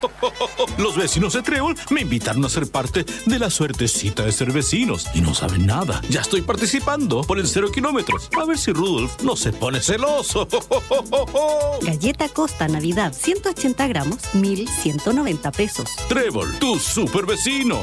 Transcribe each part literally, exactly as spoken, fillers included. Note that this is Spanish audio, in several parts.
Los vecinos de Trébol me invitaron a ser parte de la suertecita de ser vecinos y no saben nada. Ya estoy participando por el cero kilómetros. A ver si Rudolf no se pone celoso. Galleta Costa Navidad ciento ochenta gramos, mil ciento noventa pesos. Trébol, tu super vecino.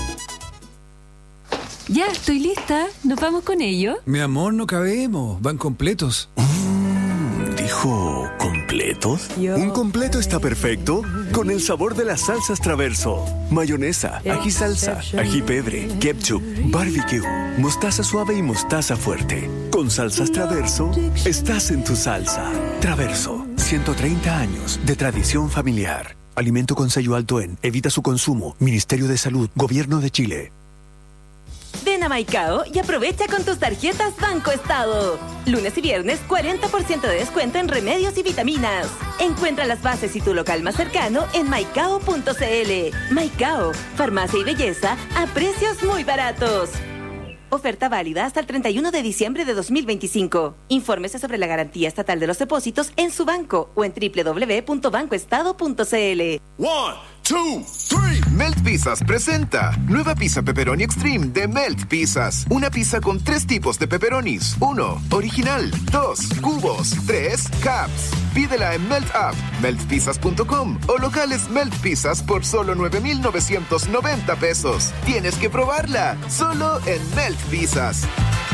Ya, estoy lista. ¿Nos vamos con ello? Mi amor, no cabemos. Van completos. Mm, ¿Dijo completos? Yo Un completo está perfecto con el sabor de las salsas Traverso. Mayonesa, ají salsa, ají pebre, ketchup, barbecue, mostaza suave y mostaza fuerte. Con salsas Traverso, estás en tu salsa. Traverso, ciento treinta años de tradición familiar. Alimento con sello alto en. Evita su consumo. Ministerio de Salud, Gobierno de Chile. Ven a Maicao y aprovecha con tus tarjetas Banco Estado. Lunes y viernes, cuarenta por ciento de descuento en remedios y vitaminas. Encuentra las bases y tu local más cercano en maicao punto cl. Maicao, farmacia y belleza a precios muy baratos. Oferta válida hasta el treinta y uno de diciembre de dos mil veinticinco. Infórmese sobre la garantía estatal de los depósitos en su banco o en doble u doble u doble u punto banco estado punto cl. One, two, three. Melt Pizzas presenta nueva pizza pepperoni extreme de Melt Pizzas. Una pizza con tres tipos de pepperonis. Uno, original. Dos, cubos. Tres, caps. Pídela en Melt App, melt pizzas punto com o locales Melt Pizzas por solo nueve mil novecientos noventa pesos. Tienes que probarla, solo en Melt Pizzas.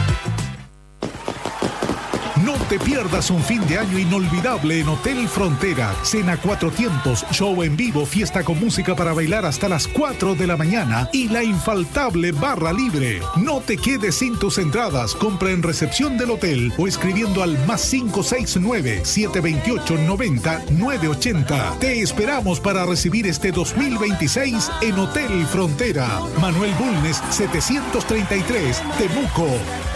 No te pierdas un fin de año inolvidable en Hotel Frontera. Cena cuatro tiempos, show en vivo, fiesta con música para bailar hasta las cuatro de la mañana y la infaltable barra libre. No te quedes sin tus entradas. Compra en recepción del hotel o escribiendo al más cinco seis nueve, siete dos ocho, nueve cero, nueve ocho cero. Te esperamos para recibir este dos mil veintiséis en Hotel Frontera. Manuel Bulnes, setecientos treinta y tres, Temuco.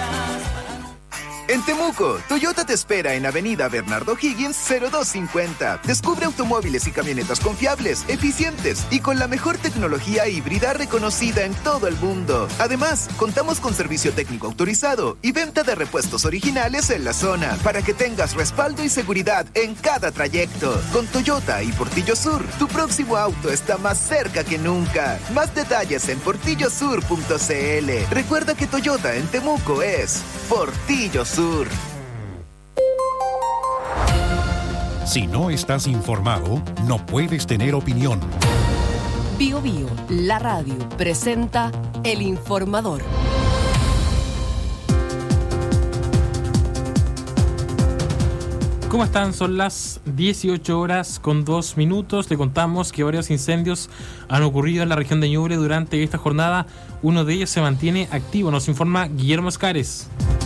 En Temuco, Toyota te espera en Avenida Bernardo Higgins cero dos cincuenta. Descubre automóviles y camionetas confiables, eficientes y con la mejor tecnología híbrida reconocida en todo el mundo. Además, contamos con servicio técnico autorizado y venta de repuestos originales en la zona para que tengas respaldo y seguridad en cada trayecto. Con Toyota y Portillo Sur, tu próximo auto está más cerca que nunca. Más detalles en portillo sur punto cl. Recuerda que Toyota en Temuco es Portillo Sur. Si no estás informado, no puedes tener opinión. Bio Bio, la radio, presenta El Informador. ¿Cómo están? Son las dieciocho horas con dos minutos. Le contamos que varios incendios han ocurrido en la región de Ñuble durante esta jornada. Uno de ellos se mantiene activo, nos informa Guillermo Escares.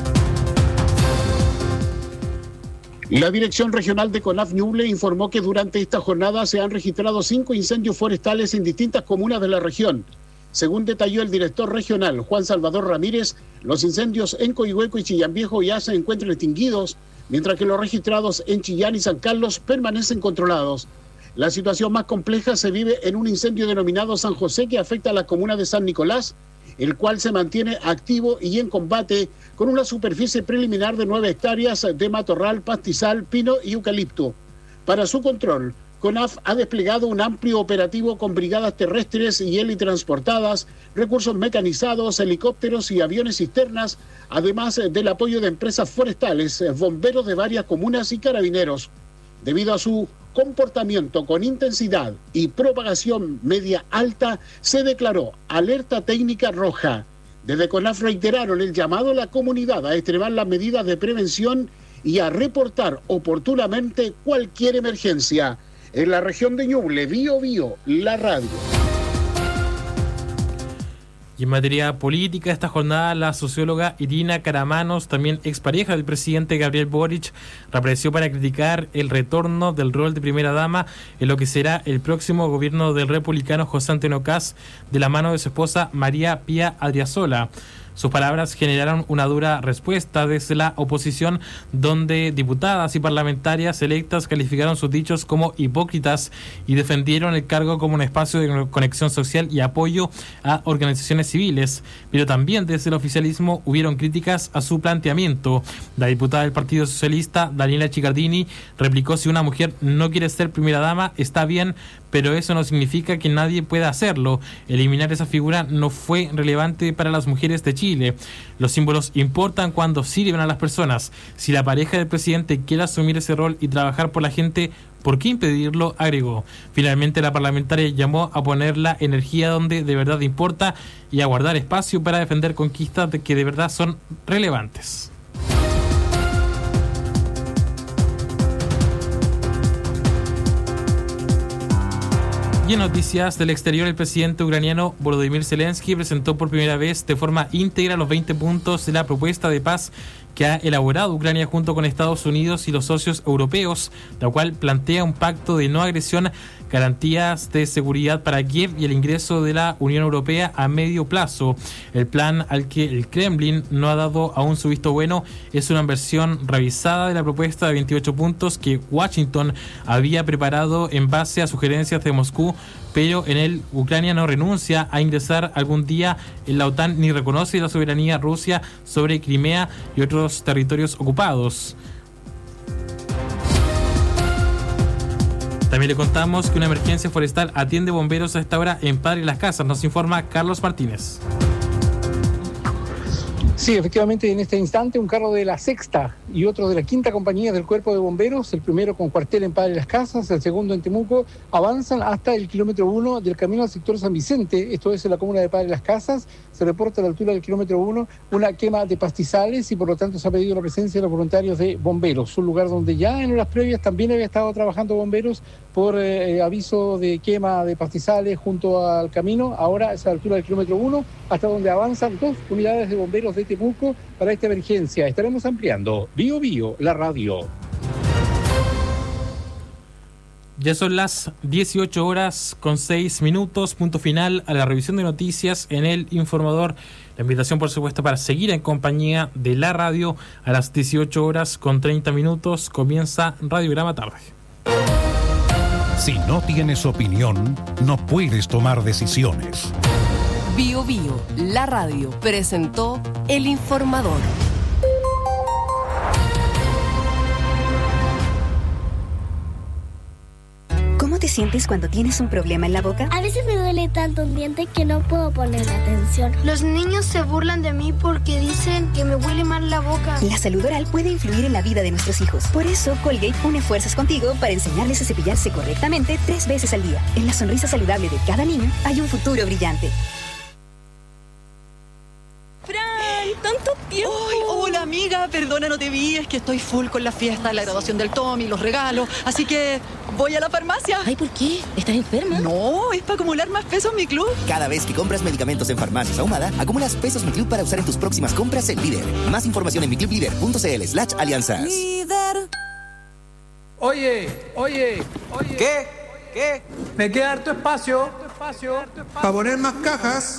La Dirección Regional de CONAF Ñuble informó que durante esta jornada se han registrado cinco incendios forestales en distintas comunas de la región. Según detalló el director regional, Juan Salvador Ramírez, los incendios en Coihueco y Chillán Viejo ya se encuentran extinguidos, mientras que los registrados en Chillán y San Carlos permanecen controlados. La situación más compleja se vive en un incendio denominado San José que afecta a la comuna de San Nicolás, el cual se mantiene activo y en combate con una superficie preliminar de nueve hectáreas de matorral, pastizal, pino y eucalipto. Para su control, CONAF ha desplegado un amplio operativo con brigadas terrestres y helitransportadas, recursos mecanizados, helicópteros y aviones cisternas, además del apoyo de empresas forestales, bomberos de varias comunas y carabineros. Debido a su comportamiento con intensidad y propagación media alta, se declaró alerta técnica roja. Desde CONAF reiteraron el llamado a la comunidad a extremar las medidas de prevención y a reportar oportunamente cualquier emergencia. En la región de Ñuble, Bio Bio, la radio. Y en materia política, esta jornada la socióloga Irina Karamanos, también expareja del presidente Gabriel Boric, reapareció para criticar el retorno del rol de primera dama en lo que será el próximo gobierno del republicano José Antonio Kast, de la mano de su esposa María Pía Adriasola. Sus palabras generaron una dura respuesta desde la oposición, donde diputadas y parlamentarias electas calificaron sus dichos como hipócritas y defendieron el cargo como un espacio de conexión social y apoyo a organizaciones civiles. Pero también desde el oficialismo hubieron críticas a su planteamiento. La diputada del Partido Socialista, Daniela Chiccardini, replicó: si una mujer no quiere ser primera dama, está bien, pero eso no significa que nadie pueda hacerlo. Eliminar esa figura no fue relevante para las mujeres de Chile. Los símbolos importan cuando sirven a las personas. Si la pareja del presidente quiere asumir ese rol y trabajar por la gente, ¿por qué impedirlo?, agregó. Finalmente, la parlamentaria llamó a poner la energía donde de verdad importa y a guardar espacio para defender conquistas de que de verdad son relevantes. Y en noticias del exterior, el presidente ucraniano Volodymyr Zelensky presentó por primera vez de forma íntegra los veinte puntos de la propuesta de paz que ha elaborado Ucrania junto con Estados Unidos y los socios europeos, la cual plantea un pacto de no agresión, garantías de seguridad para Kiev y el ingreso de la Unión Europea a medio plazo. El plan, al que el Kremlin no ha dado aún su visto bueno, es una versión revisada de la propuesta de veintiocho puntos que Washington había preparado en base a sugerencias de Moscú, pero en él Ucrania no renuncia a ingresar algún día en la OTAN ni reconoce la soberanía rusa sobre Crimea y otros territorios ocupados. También le contamos que una emergencia forestal atiende bomberos a esta hora en Padre Las Casas. Nos informa Carlos Martínez. Sí, efectivamente, en este instante un carro de la sexta y otro de la quinta compañía del Cuerpo de Bomberos, el primero con cuartel en Padre Las Casas, el segundo en Temuco, avanzan hasta el kilómetro uno del camino al sector San Vicente, esto es en la comuna de Padre Las Casas. Se reporta a la altura del kilómetro uno una quema de pastizales y por lo tanto se ha pedido la presencia de los voluntarios de bomberos, un lugar donde ya en horas previas también había estado trabajando bomberos por eh, aviso de quema de pastizales junto al camino. Ahora es a la altura del kilómetro uno, hasta donde avanzan dos unidades de bomberos de Temuco para esta emergencia. Estaremos ampliando Bio Bio, la radio. Ya son las dieciocho horas con seis minutos, punto final a la revisión de noticias en El Informador. La invitación, por supuesto, para seguir en compañía de la radio a las dieciocho horas con treinta minutos comienza Radiograma Tarde. Si no tienes opinión, no puedes tomar decisiones. Bio Bio, la radio, presentó El Informador. ¿Cómo te sientes cuando tienes un problema en la boca? A veces me duele tanto un diente que no puedo ponerle atención. Los niños se burlan de mí porque dicen que me huele mal la boca. La salud oral puede influir en la vida de nuestros hijos. Por eso, Colgate une fuerzas contigo para enseñarles a cepillarse correctamente tres veces al día. En la sonrisa saludable de cada niño hay un futuro brillante. ¡Tanto tiempo! ¡Ay, hola amiga! Perdona, no te vi, es que estoy full con la fiesta, la graduación del Tommy, los regalos, así que voy a la farmacia. Ay, ¿por qué? ¿Estás enferma? No, es para acumular más pesos en mi club. Cada vez que compras medicamentos en Farmacias Ahumada, acumulas pesos Mi Club para usar en tus próximas compras en Líder. Más información en miclublíder.cl slash alianzas. Líder. Oye, oye, oye. ¿Qué? ¿Qué? Me queda harto espacio, espacio para poner más cajas.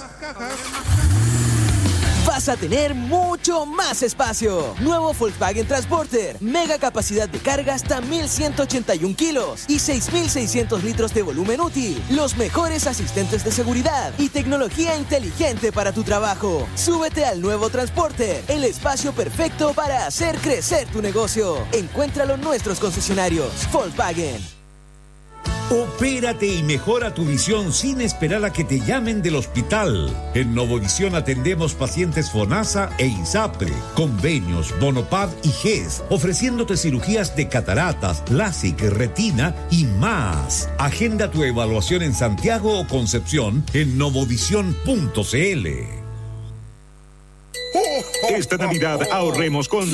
Vas a tener mucho más espacio. Nuevo Volkswagen Transporter. Mega capacidad de carga hasta mil ciento ochenta y un kilos y seis mil seiscientos litros de volumen útil. Los mejores asistentes de seguridad y tecnología inteligente para tu trabajo. Súbete al nuevo Transporter, el espacio perfecto para hacer crecer tu negocio. Encuéntralo en nuestros concesionarios. Volkswagen. Opérate y mejora tu visión sin esperar a que te llamen del hospital. En Novovisión atendemos pacientes FONASA e INSAPRE, convenios, Bonopad y G E S, ofreciéndote cirugías de cataratas, LASIK, retina y más. Agenda tu evaluación en Santiago o Concepción en novovisión punto cl. Esta Navidad ahorremos con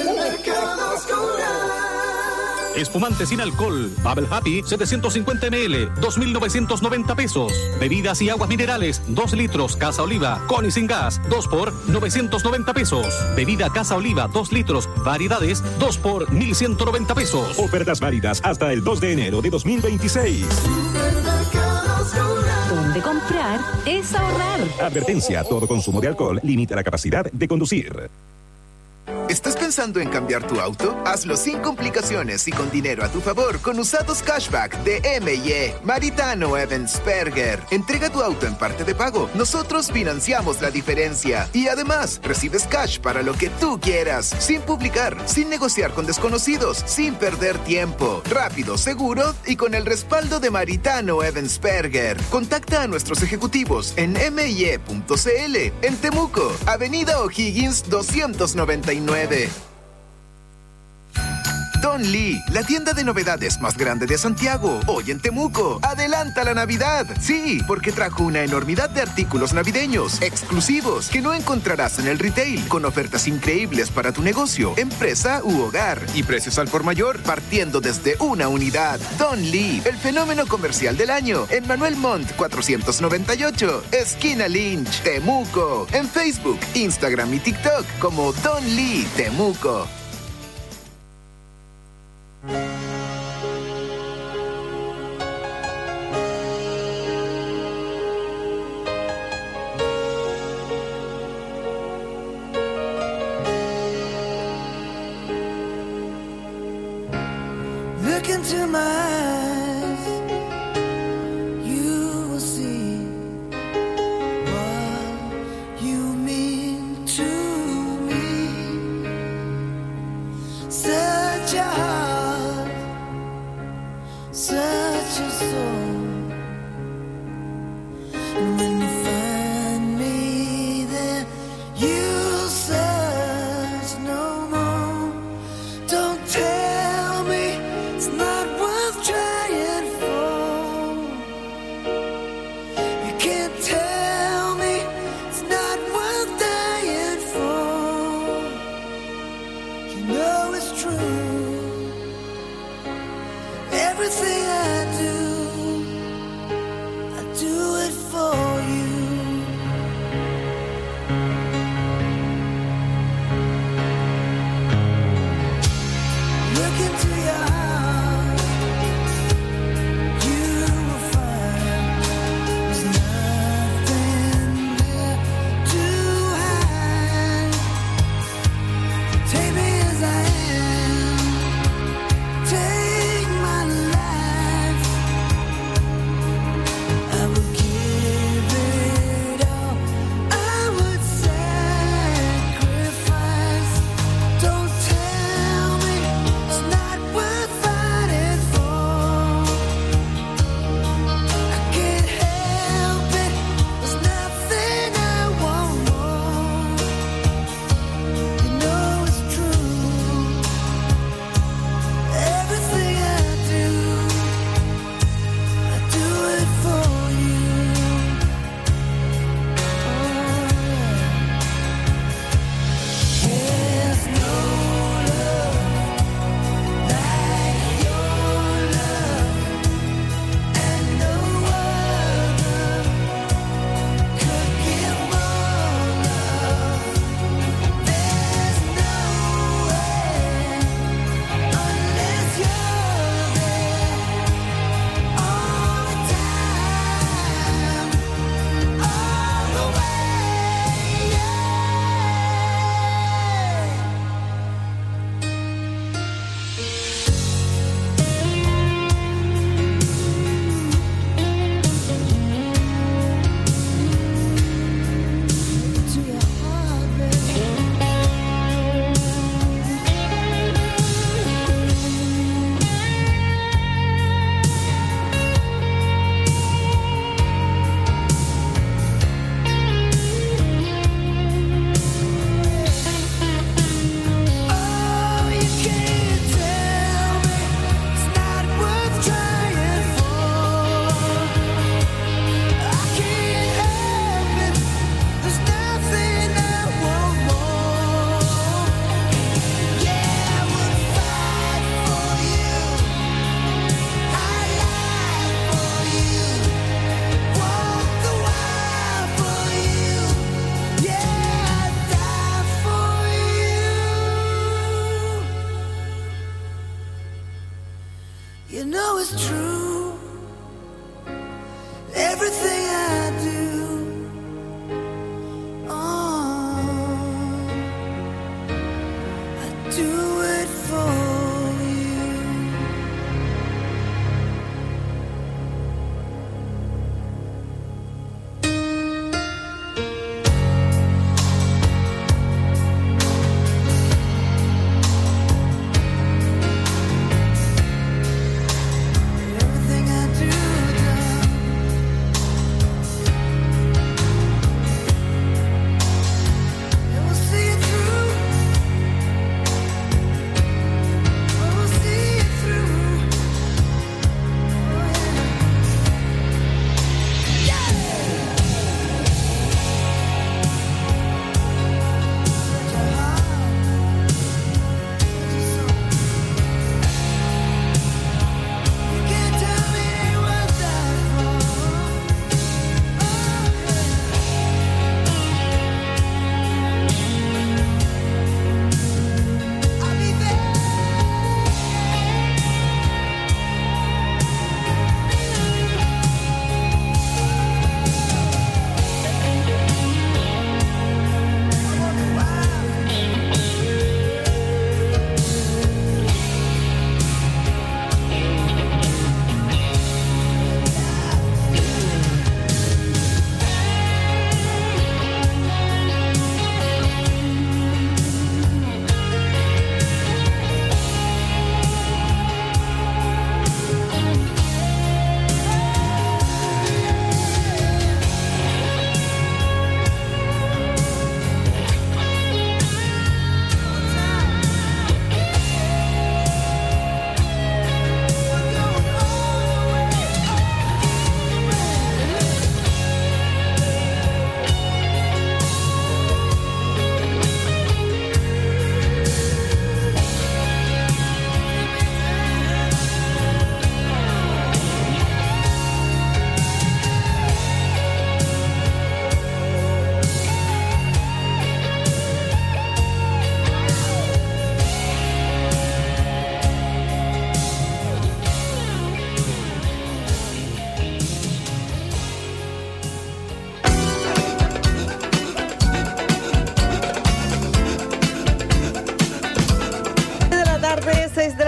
espumante sin alcohol, Bubble Happy, setecientos cincuenta mililitros, dos mil novecientos noventa pesos. Bebidas y aguas minerales, dos litros, Casa Oliva, con y sin gas, dos por novecientos noventa pesos. Bebida Casa Oliva, dos litros, variedades, dos por mil ciento noventa pesos. Ofertas válidas hasta el dos de enero de dos mil veintiséis. Donde Comprar es ahorrar. Advertencia, todo consumo de alcohol limita la capacidad de conducir. ¿Estás pensando en cambiar tu auto? Hazlo sin complicaciones y con dinero a tu favor con Usados Cashback de M y E. Maritano Evansperger. Entrega tu auto en parte de pago. Nosotros financiamos la diferencia. Y además, recibes cash para lo que tú quieras. Sin publicar, sin negociar con desconocidos, sin perder tiempo. Rápido, seguro y con el respaldo de Maritano Evansperger. Contacta a nuestros ejecutivos en eme y e punto ce ele. En Temuco, Avenida O'Higgins doscientos noventa y nueve. Don Lee, la tienda de novedades más grande de Santiago, hoy en Temuco. ¡Adelanta la Navidad! Sí, porque trajo una enormidad de artículos navideños, exclusivos, que no encontrarás en el retail, con ofertas increíbles para tu negocio, empresa u hogar, y precios al por mayor, partiendo desde una unidad. Don Lee, el fenómeno comercial del año, en Manuel Montt cuatrocientos noventa y ocho, esquina Lynch, Temuco. En Facebook, Instagram y TikTok como Don Lee Temuco. Look into my eyes, you will see what you mean to me. Such a heart, such a soul. And when you find me there, you'll search no more. Don't tell me it's not worth trying.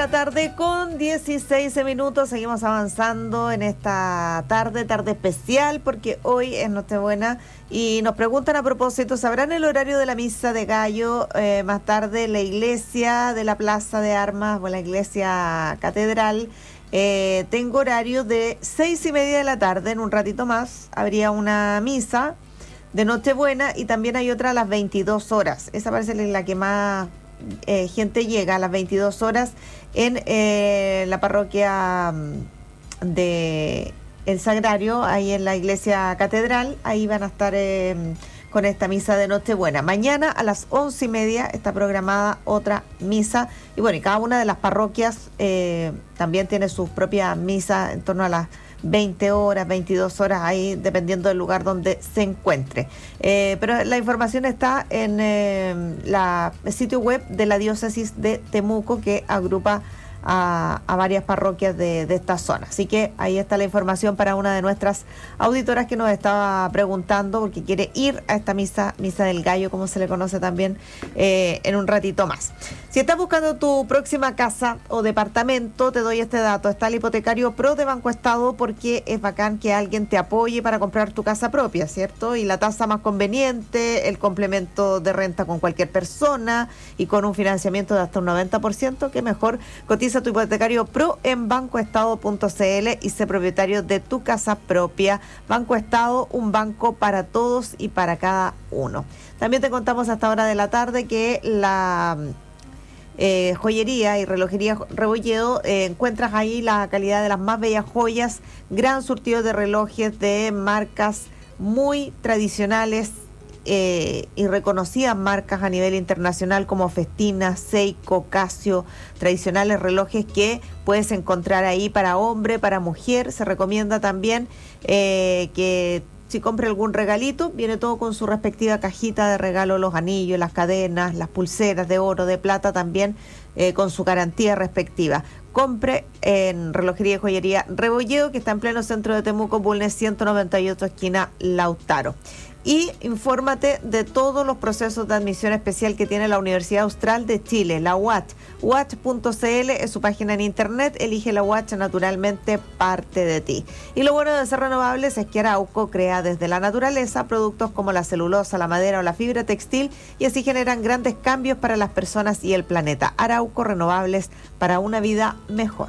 la tarde con dieciséis minutos. Seguimos avanzando en esta tarde, tarde especial, porque hoy es Nochebuena y nos preguntan a propósito, ¿sabrán el horario de la misa de gallo eh, más tarde en la iglesia de la Plaza de Armas o la iglesia catedral? Eh, tengo horario de seis y media de la tarde, en un ratito más habría una misa de Nochebuena y también hay otra a las veintidós horas. Esa parece la que más eh, gente llega, a las veintidós horas en eh, la parroquia de El Sagrario, ahí en la iglesia catedral. Ahí van a estar eh, con esta misa de Nochebuena. Mañana a las once y media está programada otra misa. Y bueno, y cada una de las parroquias eh, también tiene sus propias misas en torno a las veinte horas, veintidós horas, ahí dependiendo del lugar donde se encuentre. Eh, pero la información está en eh, la, el sitio web de la diócesis de Temuco, que agrupa a, a varias parroquias de, de esta zona. Así que ahí está la información para una de nuestras auditoras que nos estaba preguntando porque quiere ir a esta misa, misa del gallo, como se le conoce también, eh, en un ratito más. Si estás buscando tu próxima casa o departamento, te doy este dato. Está el hipotecario Pro de Banco Estado, porque es bacán que alguien te apoye para comprar tu casa propia, ¿cierto? Y la tasa más conveniente, el complemento de renta con cualquier persona y con un financiamiento de hasta un noventa por ciento, que mejor. Cotiza tu hipotecario Pro en bancoestado punto c l y sé propietario de tu casa propia. Banco Estado, un banco para todos y para cada uno. También te contamos a esta hora de la tarde que la eh, joyería y relojería Rebolledo, eh, encuentras ahí la calidad de las más bellas joyas, gran surtido de relojes de marcas muy tradicionales Eh, y reconocidas marcas a nivel internacional como Festina, Seiko, Casio, tradicionales relojes que puedes encontrar ahí para hombre, para mujer. Se recomienda también eh, que si compre algún regalito, viene todo con su respectiva cajita de regalo, los anillos, las cadenas, las pulseras de oro, de plata también, eh, con su garantía respectiva. Compre en Relojería y Joyería Rebolledo, que está en pleno centro de Temuco, Bulnes ciento noventa y ocho, esquina Lautaro. Y infórmate de todos los procesos de admisión especial que tiene la Universidad Austral de Chile, la U A C. U A C punto c l es su página en internet. Elige la U A C, naturalmente parte de ti. Y lo bueno de ser renovables es que Arauco crea desde la naturaleza productos como la celulosa, la madera o la fibra textil, y así generan grandes cambios para las personas y el planeta. Arauco, renovables para una vida mejor.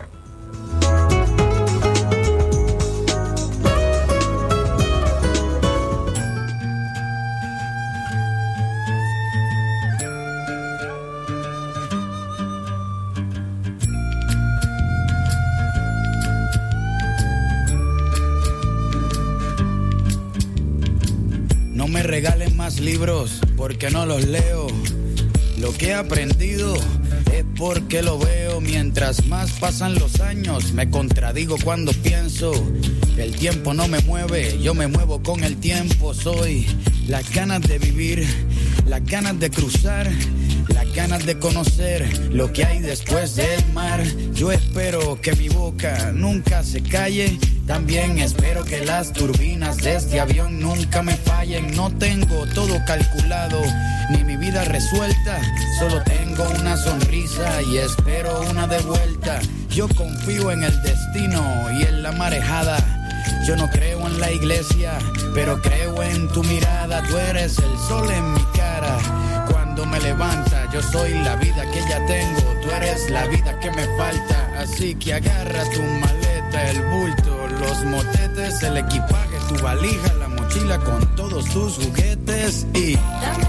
No me regalen más libros porque no los leo. Lo que he aprendido es porque lo veo. Mientras más pasan los años, me contradigo cuando pienso. El tiempo no me mueve, yo me muevo con el tiempo. Soy las ganas de vivir, las ganas de cruzar, las ganas de conocer lo que hay después del mar. Yo espero que mi boca nunca se calle. También espero que las turbinas de este avión nunca me fallen. No tengo todo calculado, ni mi vida resuelta. Solo tengo una sonrisa y espero una de vuelta. Yo confío en el destino y en la marejada. Yo no creo en la iglesia, pero creo en tu mirada. Tú eres el sol en mi cara. Cuando me levanta, yo soy la vida que ya tengo. Tú eres la vida que me falta. Así que agarra tu maleta, el bulto, los motetes, el equipaje, tu valija, la mochila con todos tus juguetes y...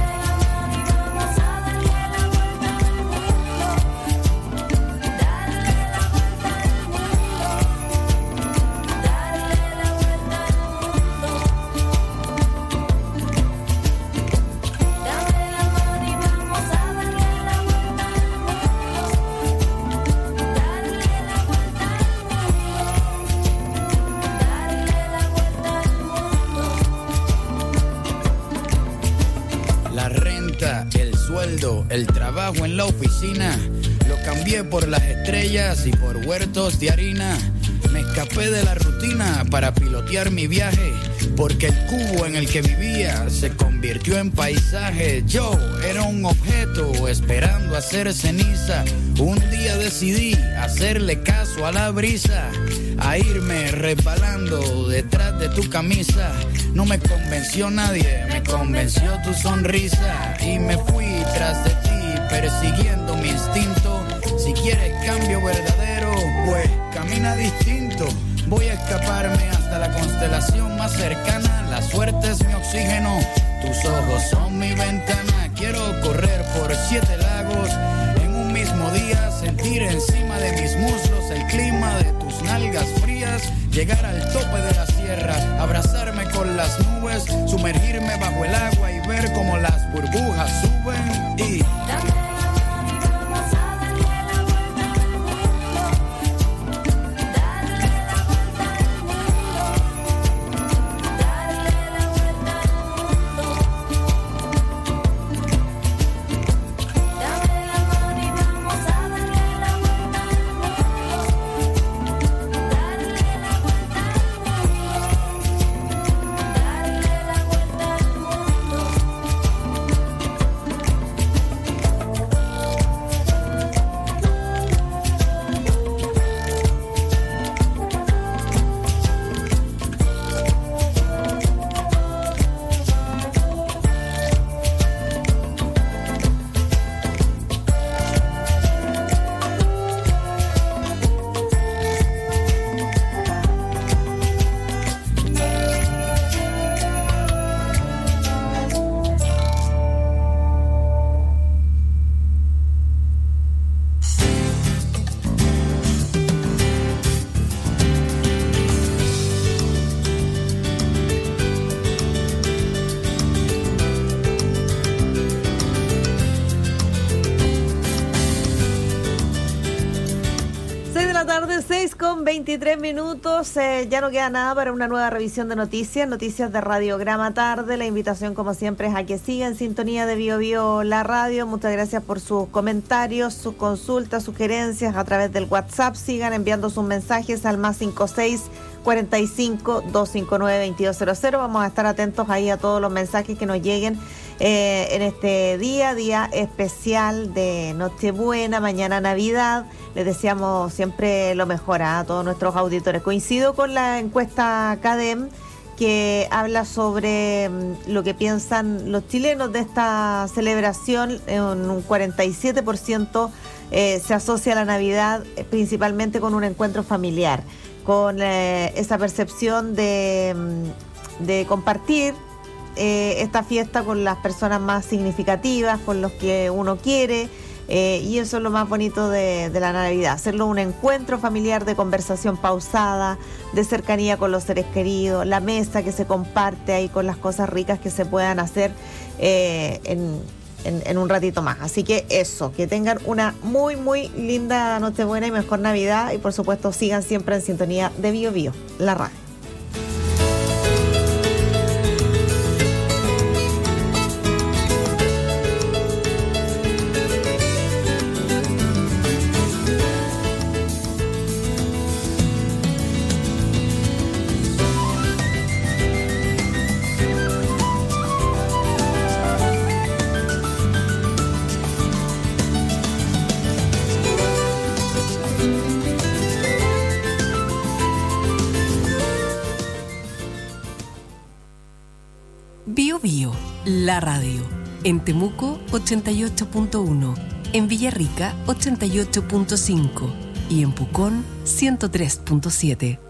El trabajo en la oficina lo cambié por las estrellas y por huertos de harina. Me escapé de la rutina para pilotear mi viaje. porque el cubo en el que vivía se convirtió en paisaje. Yo era un objeto esperando a ser ceniza. Un día decidí hacerle caso a la brisa, a irme resbalando detrás de tu camisa. No me convenció nadie, me convenció tu sonrisa, y me fui tras de ti persiguiendo mi instinto. Si quieres cambio verdadero, pues camina distinto. Voy a escaparme hasta la constelación más cercana. La suerte es mi oxígeno, tus ojos son mi ventana. Quiero correr por siete lagos en un mismo día, sentir encima de mis muslos el clima de tus nalgas frías, llegar al tope de la sierra, abrazarme con las nubes, sumergirme bajo el agua y ver cómo las burbujas suben y... Con veintitrés minutos, eh, ya no queda nada para una nueva revisión de noticias, noticias de Radiograma Tarde. La invitación, como siempre, es a que siga en sintonía de Bio Bio La Radio. Muchas gracias por sus comentarios, sus consultas, sugerencias a través del WhatsApp. Sigan enviando sus mensajes al más cinco seis, cuarenta y cinco, doscientos cincuenta y nueve, veintidós cero cero. Vamos a estar atentos ahí a todos los mensajes que nos lleguen eh, en este día, día especial de Nochebuena, mañana Navidad. Les deseamos siempre lo mejor a todos nuestros auditores. Coincido con la encuesta CADEM que habla sobre lo que piensan los chilenos de esta celebración. En un cuarenta y siete por ciento eh, se asocia a la Navidad eh, principalmente con un encuentro familiar, con eh, esa percepción de, de compartir eh, esta fiesta con las personas más significativas, con los que uno quiere. Eh, y eso es lo más bonito de, de la Navidad, hacerlo un encuentro familiar de conversación pausada, de cercanía con los seres queridos, la mesa que se comparte ahí con las cosas ricas que se puedan hacer eh, en, en, en un ratito más. Así que eso, que tengan una muy muy linda Nochebuena y mejor Navidad, y por supuesto sigan siempre en sintonía de Bio Bio, la radio. Bio Bio, la radio. En Temuco, ochenta y ocho punto uno. En Villarrica, ochenta y ocho punto cinco. Y en Pucón, ciento tres punto siete.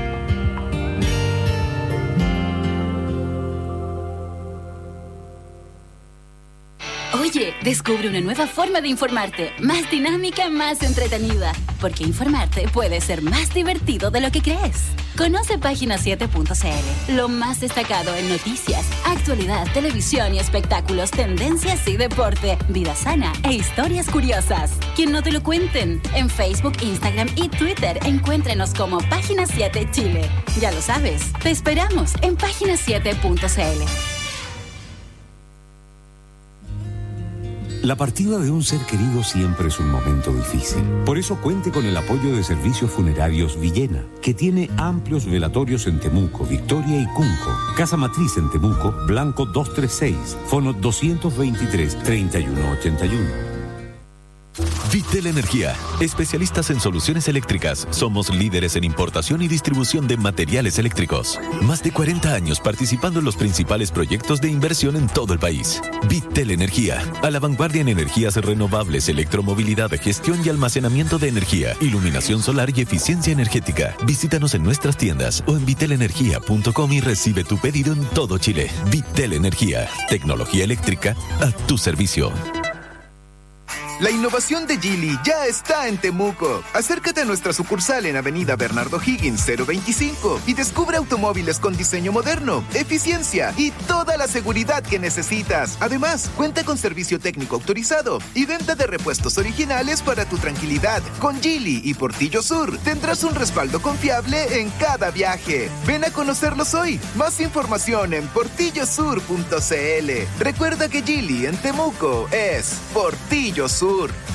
Oye, descubre una nueva forma de informarte, más dinámica, más entretenida, porque informarte puede ser más divertido de lo que crees. Conoce página siete punto c l, lo más destacado en noticias, actualidad, televisión y espectáculos, tendencias y deporte, vida sana e historias curiosas. Que no te lo cuenten. En Facebook, Instagram y Twitter encuéntrenos como Página siete Chile. Ya lo sabes, te esperamos en página siete punto c l. La partida de un ser querido siempre es un momento difícil. Por eso cuente con el apoyo de Servicios Funerarios Villena, que tiene amplios velatorios en Temuco, Victoria y Cunco. Casa Matriz en Temuco, Blanco doscientos treinta y seis, fono doscientos veintitrés, treinta y uno ochenta y uno. Vitel Energía, especialistas en soluciones eléctricas. Somos líderes en importación y distribución de materiales eléctricos. Más de cuarenta años participando en los principales proyectos de inversión en todo el país. Vitel Energía, a la vanguardia en energías renovables, electromovilidad, gestión y almacenamiento de energía, iluminación solar y eficiencia energética. Visítanos en nuestras tiendas o en vitel energía punto com y recibe tu pedido en todo Chile. Vitel Energía, tecnología eléctrica a tu servicio. La innovación de Geely ya está en Temuco. Acércate a nuestra sucursal en Avenida Bernardo Higgins cero veinticinco y descubre automóviles con diseño moderno, eficiencia y toda la seguridad que necesitas. Además, cuenta con servicio técnico autorizado y venta de repuestos originales para tu tranquilidad. Con Geely y Portillo Sur tendrás un respaldo confiable en cada viaje. Ven a conocerlos hoy. Más información en portillo sur punto c l. Recuerda que Geely en Temuco es Portillo Sur.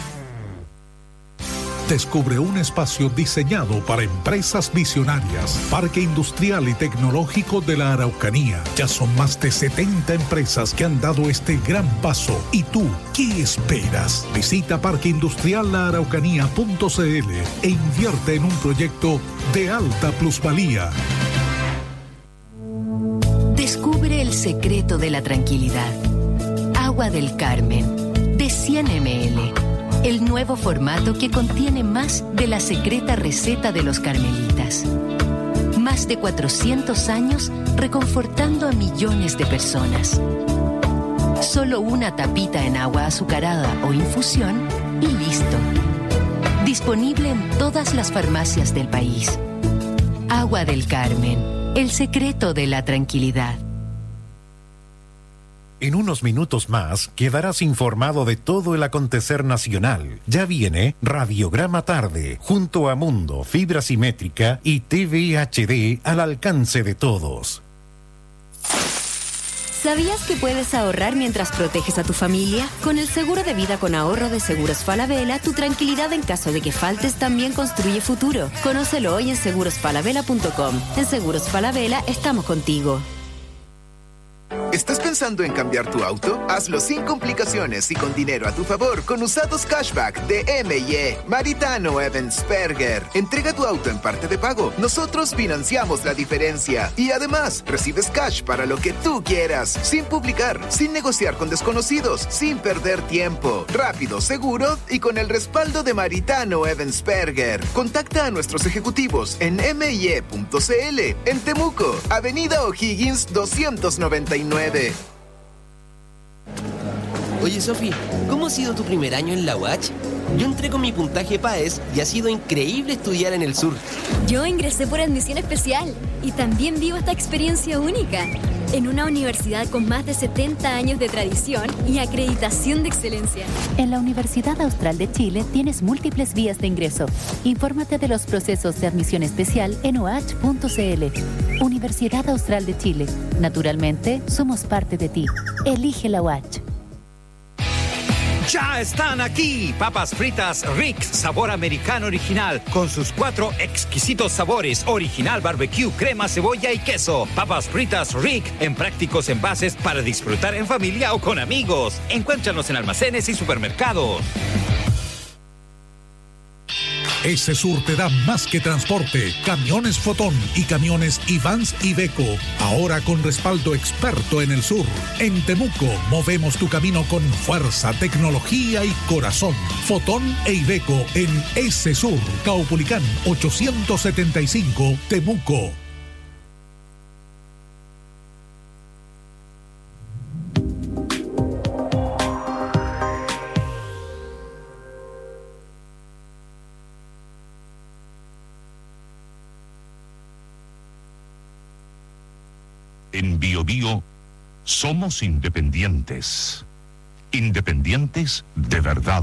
Descubre un espacio diseñado para empresas visionarias. Parque Industrial y Tecnológico de la Araucanía. Ya son más de setenta empresas que han dado este gran paso. ¿Y tú qué esperas? Visita parque industrial la araucanía punto c l e invierte en un proyecto de alta plusvalía. Descubre el secreto de la tranquilidad. Agua del Carmen, de cien mililitros. El nuevo formato que contiene más de la secreta receta de los carmelitas. Más de cuatrocientos años reconfortando a millones de personas. Solo una tapita en agua azucarada o infusión y listo. Disponible en todas las farmacias del país. Agua del Carmen, el secreto de la tranquilidad. En unos minutos más quedarás informado de todo el acontecer nacional. Ya viene Radiograma Tarde, junto a Mundo, Fibra Simétrica y T V H D al alcance de todos. ¿Sabías que puedes ahorrar mientras proteges a tu familia? Con el seguro de vida con ahorro de Seguros Falabella, tu tranquilidad en caso de que faltes también construye futuro. Conócelo hoy en seguros falabella punto com. En Seguros Falabella estamos contigo. ¿Estás pensando en cambiar tu auto? Hazlo sin complicaciones y con dinero a tu favor con Usados Cashback de M y E. Maritano Evansperger. Entrega tu auto en parte de pago. Nosotros financiamos la diferencia. Y además, recibes cash para lo que tú quieras. Sin publicar, sin negociar con desconocidos, sin perder tiempo. Rápido, seguro y con el respaldo de Maritano Evansperger. Contacta a nuestros ejecutivos en m y e punto c l. En Temuco, Avenida O'Higgins doscientos noventa y nueve. Oye, Sofi, ¿cómo ha sido tu primer año en la U A C? Yo entré con mi puntaje P A E S y ha sido increíble estudiar en el sur. Yo ingresé por admisión especial y también vivo esta experiencia única en una universidad con más de setenta años de tradición y acreditación de excelencia. En la Universidad Austral de Chile tienes múltiples vías de ingreso. Infórmate de los procesos de admisión especial en u a c punto c l. Universidad Austral de Chile. Naturalmente, somos parte de ti. Elige la U A C. ¡Ya están aquí! Papas fritas Rick, sabor americano original, con sus cuatro exquisitos sabores, original barbecue, crema, cebolla y queso. Papas fritas Rick, en prácticos envases para disfrutar en familia o con amigos. Encuéntranos en almacenes y supermercados. S-Sur te da más que transporte. Camiones Fotón y camiones Ivans Iveco. Ahora con respaldo experto en el sur. En Temuco movemos tu camino con fuerza, tecnología y corazón. Fotón e Iveco en S-Sur. Caupolicán ochocientos setenta y cinco, Temuco. En Bio Bio somos independientes. Independientes de verdad.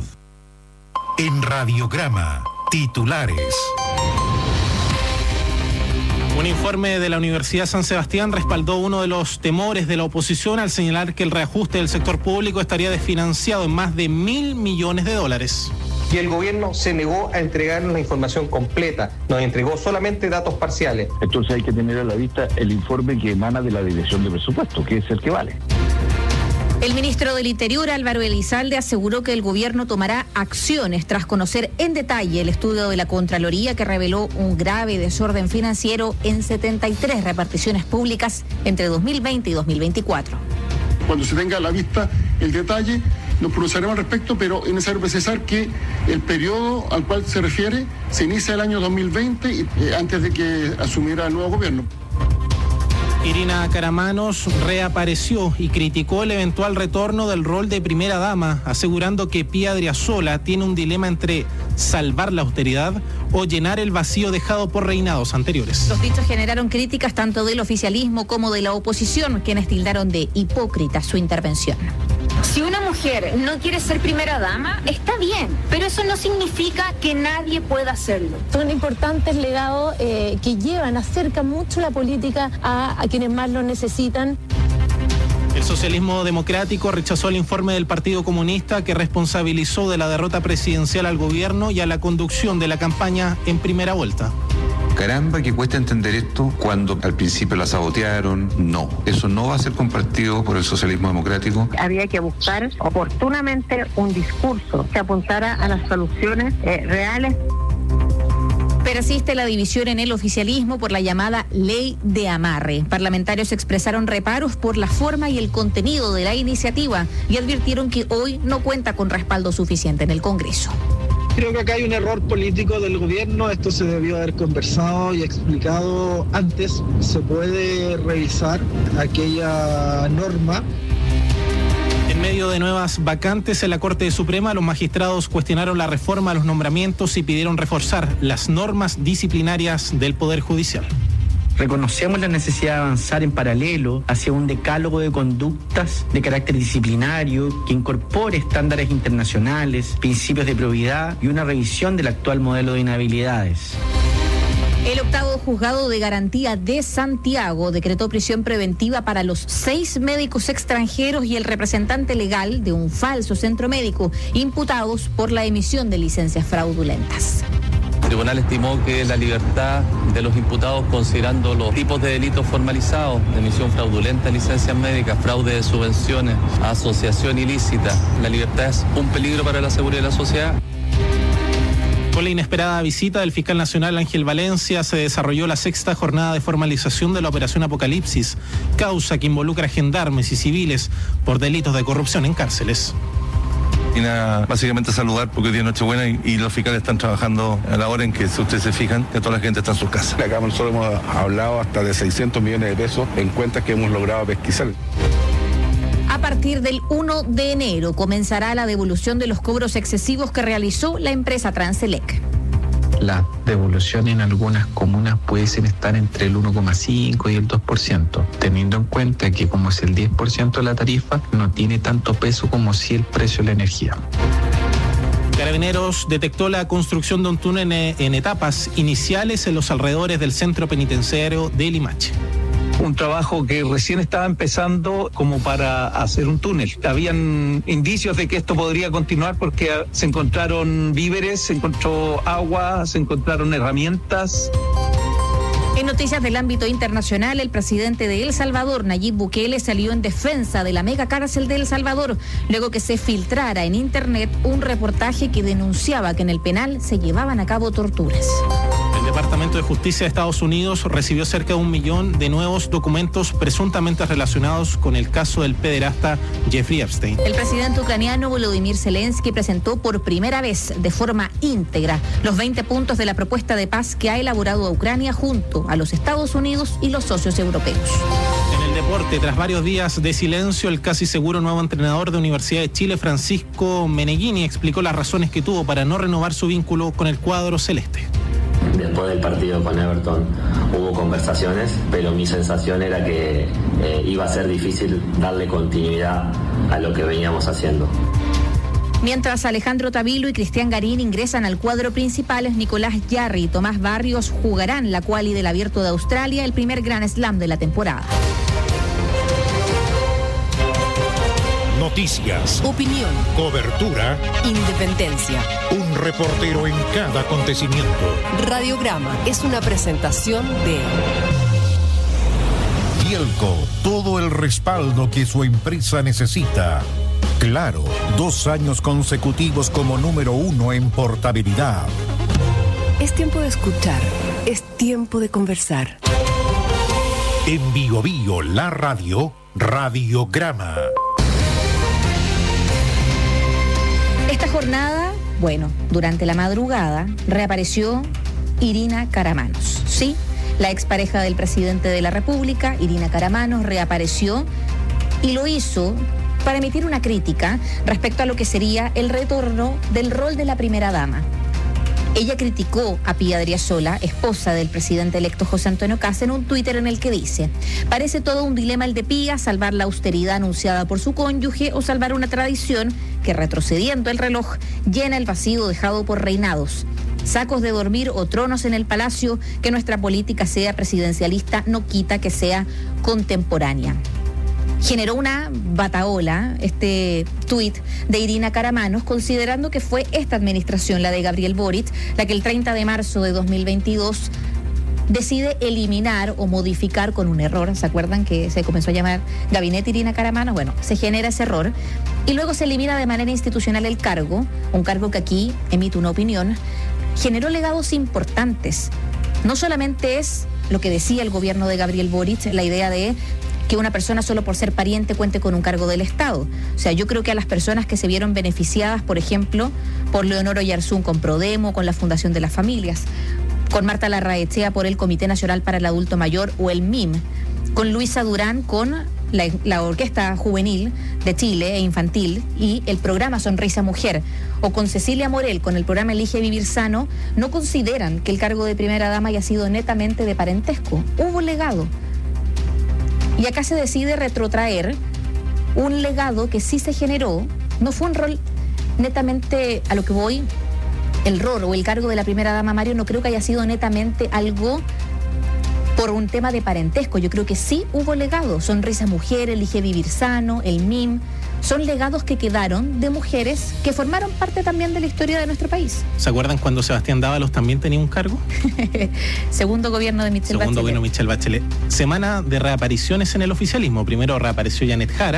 En Radiograma, titulares. Un informe de la Universidad San Sebastián respaldó uno de los temores de la oposición al señalar que el reajuste del sector público estaría desfinanciado en más de mil millones de dólares. Y el gobierno se negó a entregarnos la información completa, nos entregó solamente datos parciales. Entonces hay que tener a la vista el informe que emana de la Dirección de Presupuesto, que es el que vale. El ministro del Interior, Álvaro Elizalde, aseguró que el gobierno tomará acciones tras conocer en detalle el estudio de la Contraloría que reveló un grave desorden financiero en setenta y tres reparticiones públicas entre dos mil veinte y dos mil veinticuatro. Cuando se tenga a la vista el detalle, nos pronunciaremos al respecto, pero es necesario precisar que el periodo al cual se refiere se inicia el año dos mil veinte, y, eh, antes de que asumiera el nuevo gobierno. Irina Caramanos reapareció y criticó el eventual retorno del rol de primera dama, asegurando que Pía Adriasola tiene un dilema entre salvar la austeridad o llenar el vacío dejado por reinados anteriores. Los dichos generaron críticas tanto del oficialismo como de la oposición, quienes tildaron de hipócrita su intervención. Si una mujer no quiere ser primera dama, está bien, pero eso no significa que nadie pueda hacerlo. Son importantes legados eh, que llevan, acercan mucho la política a, a quienes más lo necesitan. El socialismo democrático rechazó el informe del Partido Comunista que responsabilizó de la derrota presidencial al gobierno y a la conducción de la campaña en primera vuelta. Caramba, que cuesta entender esto cuando al principio la sabotearon. No, eso no va a ser compartido por el socialismo democrático. Había que buscar oportunamente un discurso que apuntara a las soluciones eh, reales. Persiste la división en el oficialismo por la llamada ley de amarre. Parlamentarios expresaron reparos por la forma y el contenido de la iniciativa y advirtieron que hoy no cuenta con respaldo suficiente en el Congreso. Creo que acá hay un error político del gobierno, esto se debió haber conversado y explicado antes. Se puede revisar aquella norma. En medio de nuevas vacantes en la Corte Suprema, los magistrados cuestionaron la reforma a los nombramientos y pidieron reforzar las normas disciplinarias del Poder Judicial. Reconocemos la necesidad de avanzar en paralelo hacia un decálogo de conductas de carácter disciplinario que incorpore estándares internacionales, principios de probidad y una revisión del actual modelo de inhabilidades. El octavo juzgado de garantía de Santiago decretó prisión preventiva para los seis médicos extranjeros y el representante legal de un falso centro médico, imputados por la emisión de licencias fraudulentas. El tribunal estimó que la libertad de los imputados, considerando los tipos de delitos formalizados, de emisión fraudulenta de licencias médicas, fraude de subvenciones, asociación ilícita, la libertad es un peligro para la seguridad de la sociedad. Con la inesperada visita del fiscal nacional Ángel Valencia se desarrolló la sexta jornada de formalización de la Operación Apocalipsis, causa que involucra a gendarmes y civiles por delitos de corrupción en cárceles. Y nada, básicamente saludar porque hoy día es Nochebuena y, y los fiscales están trabajando a la hora en que, si ustedes se fijan, que toda la gente está en sus casas. Acá nosotros hemos hablado hasta de seiscientos millones de pesos en cuentas que hemos logrado pesquisar. A partir del primero de enero comenzará la devolución de los cobros excesivos que realizó la empresa Transelec. La devolución en algunas comunas puede estar entre el uno coma cinco y el dos por ciento, teniendo en cuenta que como es el diez por ciento de la tarifa, no tiene tanto peso como si el precio de la energía. Carabineros detectó la construcción de un túnel en etapas iniciales en los alrededores del centro penitenciario de Limache. Un trabajo que recién estaba empezando como para hacer un túnel. Habían indicios de que esto podría continuar porque se encontraron víveres, se encontró agua, se encontraron herramientas. En noticias del ámbito internacional, el presidente de El Salvador, Nayib Bukele, salió en defensa de la megacárcel de El Salvador, luego que se filtrara en internet un reportaje que denunciaba que en el penal se llevaban a cabo torturas. El Departamento de Justicia de Estados Unidos recibió cerca de un millón de nuevos documentos presuntamente relacionados con el caso del pederasta Jeffrey Epstein. El presidente ucraniano Volodymyr Zelensky presentó por primera vez de forma íntegra los veinte puntos de la propuesta de paz que ha elaborado a Ucrania junto a los Estados Unidos y los socios europeos. En el deporte, tras varios días de silencio, el casi seguro nuevo entrenador de Universidad de Chile, Francisco Meneghini, explicó las razones que tuvo para no renovar su vínculo con el cuadro celeste. Después del partido con Everton hubo conversaciones, pero mi sensación era que eh, iba a ser difícil darle continuidad a lo que veníamos haciendo. Mientras Alejandro Tavilo y Cristian Garín ingresan al cuadro principal, Nicolás Jarry y Tomás Barrios jugarán la quali del Abierto de Australia, el primer Grand Slam de la temporada. Noticias, opinión, cobertura, independencia. Un reportero en cada acontecimiento. Radiograma es una presentación de Bielco, todo el respaldo que su empresa necesita. Claro, dos años consecutivos como número uno en portabilidad. Es tiempo de escuchar, es tiempo de conversar. En Bio Bio, la radio, Radiograma. Esta jornada, bueno, durante la madrugada, reapareció Irina Karamanos. Sí, la expareja del presidente de la República, Irina Karamanos, reapareció y lo hizo para emitir una crítica respecto a lo que sería el retorno del rol de la primera dama. Ella criticó a Pía Adriasola, esposa del presidente electo José Antonio Kast, en un Twitter en el que dice: parece todo un dilema el de Pía, salvar la austeridad anunciada por su cónyuge o salvar una tradición que, retrocediendo el reloj, llena el vacío dejado por reinados. Sacos de dormir o tronos en el palacio, que nuestra política sea presidencialista no quita que sea contemporánea. Generó una batahola este tuit de Irina Karamanos, considerando que fue esta administración, la de Gabriel Boric, la que el treinta de marzo de dos mil veintidós decide eliminar o modificar con un error. ¿Se acuerdan que se comenzó a llamar Gabinete Irina Karamanos? Bueno, se genera ese error y luego se elimina de manera institucional el cargo, un cargo que aquí emite una opinión. Generó legados importantes. No solamente es lo que decía el gobierno de Gabriel Boric, la idea de que una persona solo por ser pariente cuente con un cargo del Estado. O sea, yo creo que a las personas que se vieron beneficiadas, por ejemplo, por Leonor Oyarzún con Prodemo, con la Fundación de las Familias, con Marta Larraechea por el Comité Nacional para el Adulto Mayor o el M I M, con Luisa Durán con la, la Orquesta Juvenil de Chile e Infantil y el programa Sonrisa Mujer, o con Cecilia Morel con el programa Elige Vivir Sano, no consideran que el cargo de primera dama haya sido netamente de parentesco. Hubo legado. Y acá se decide retrotraer un legado que sí se generó. No fue un rol netamente, a lo que voy, el rol o el cargo de la primera dama, Mario, no creo que haya sido netamente algo por un tema de parentesco. Yo creo que sí hubo legado. Sonrisa Mujer, Elige Vivir Sano, el M I M, son legados que quedaron de mujeres que formaron parte también de la historia de nuestro país. ¿Se acuerdan cuando Sebastián Dávalos también tenía un cargo? Segundo gobierno de Michelle Segundo Bachelet. gobierno de Michelle Bachelet. Semana de reapariciones en el oficialismo. Primero reapareció Janet Jara,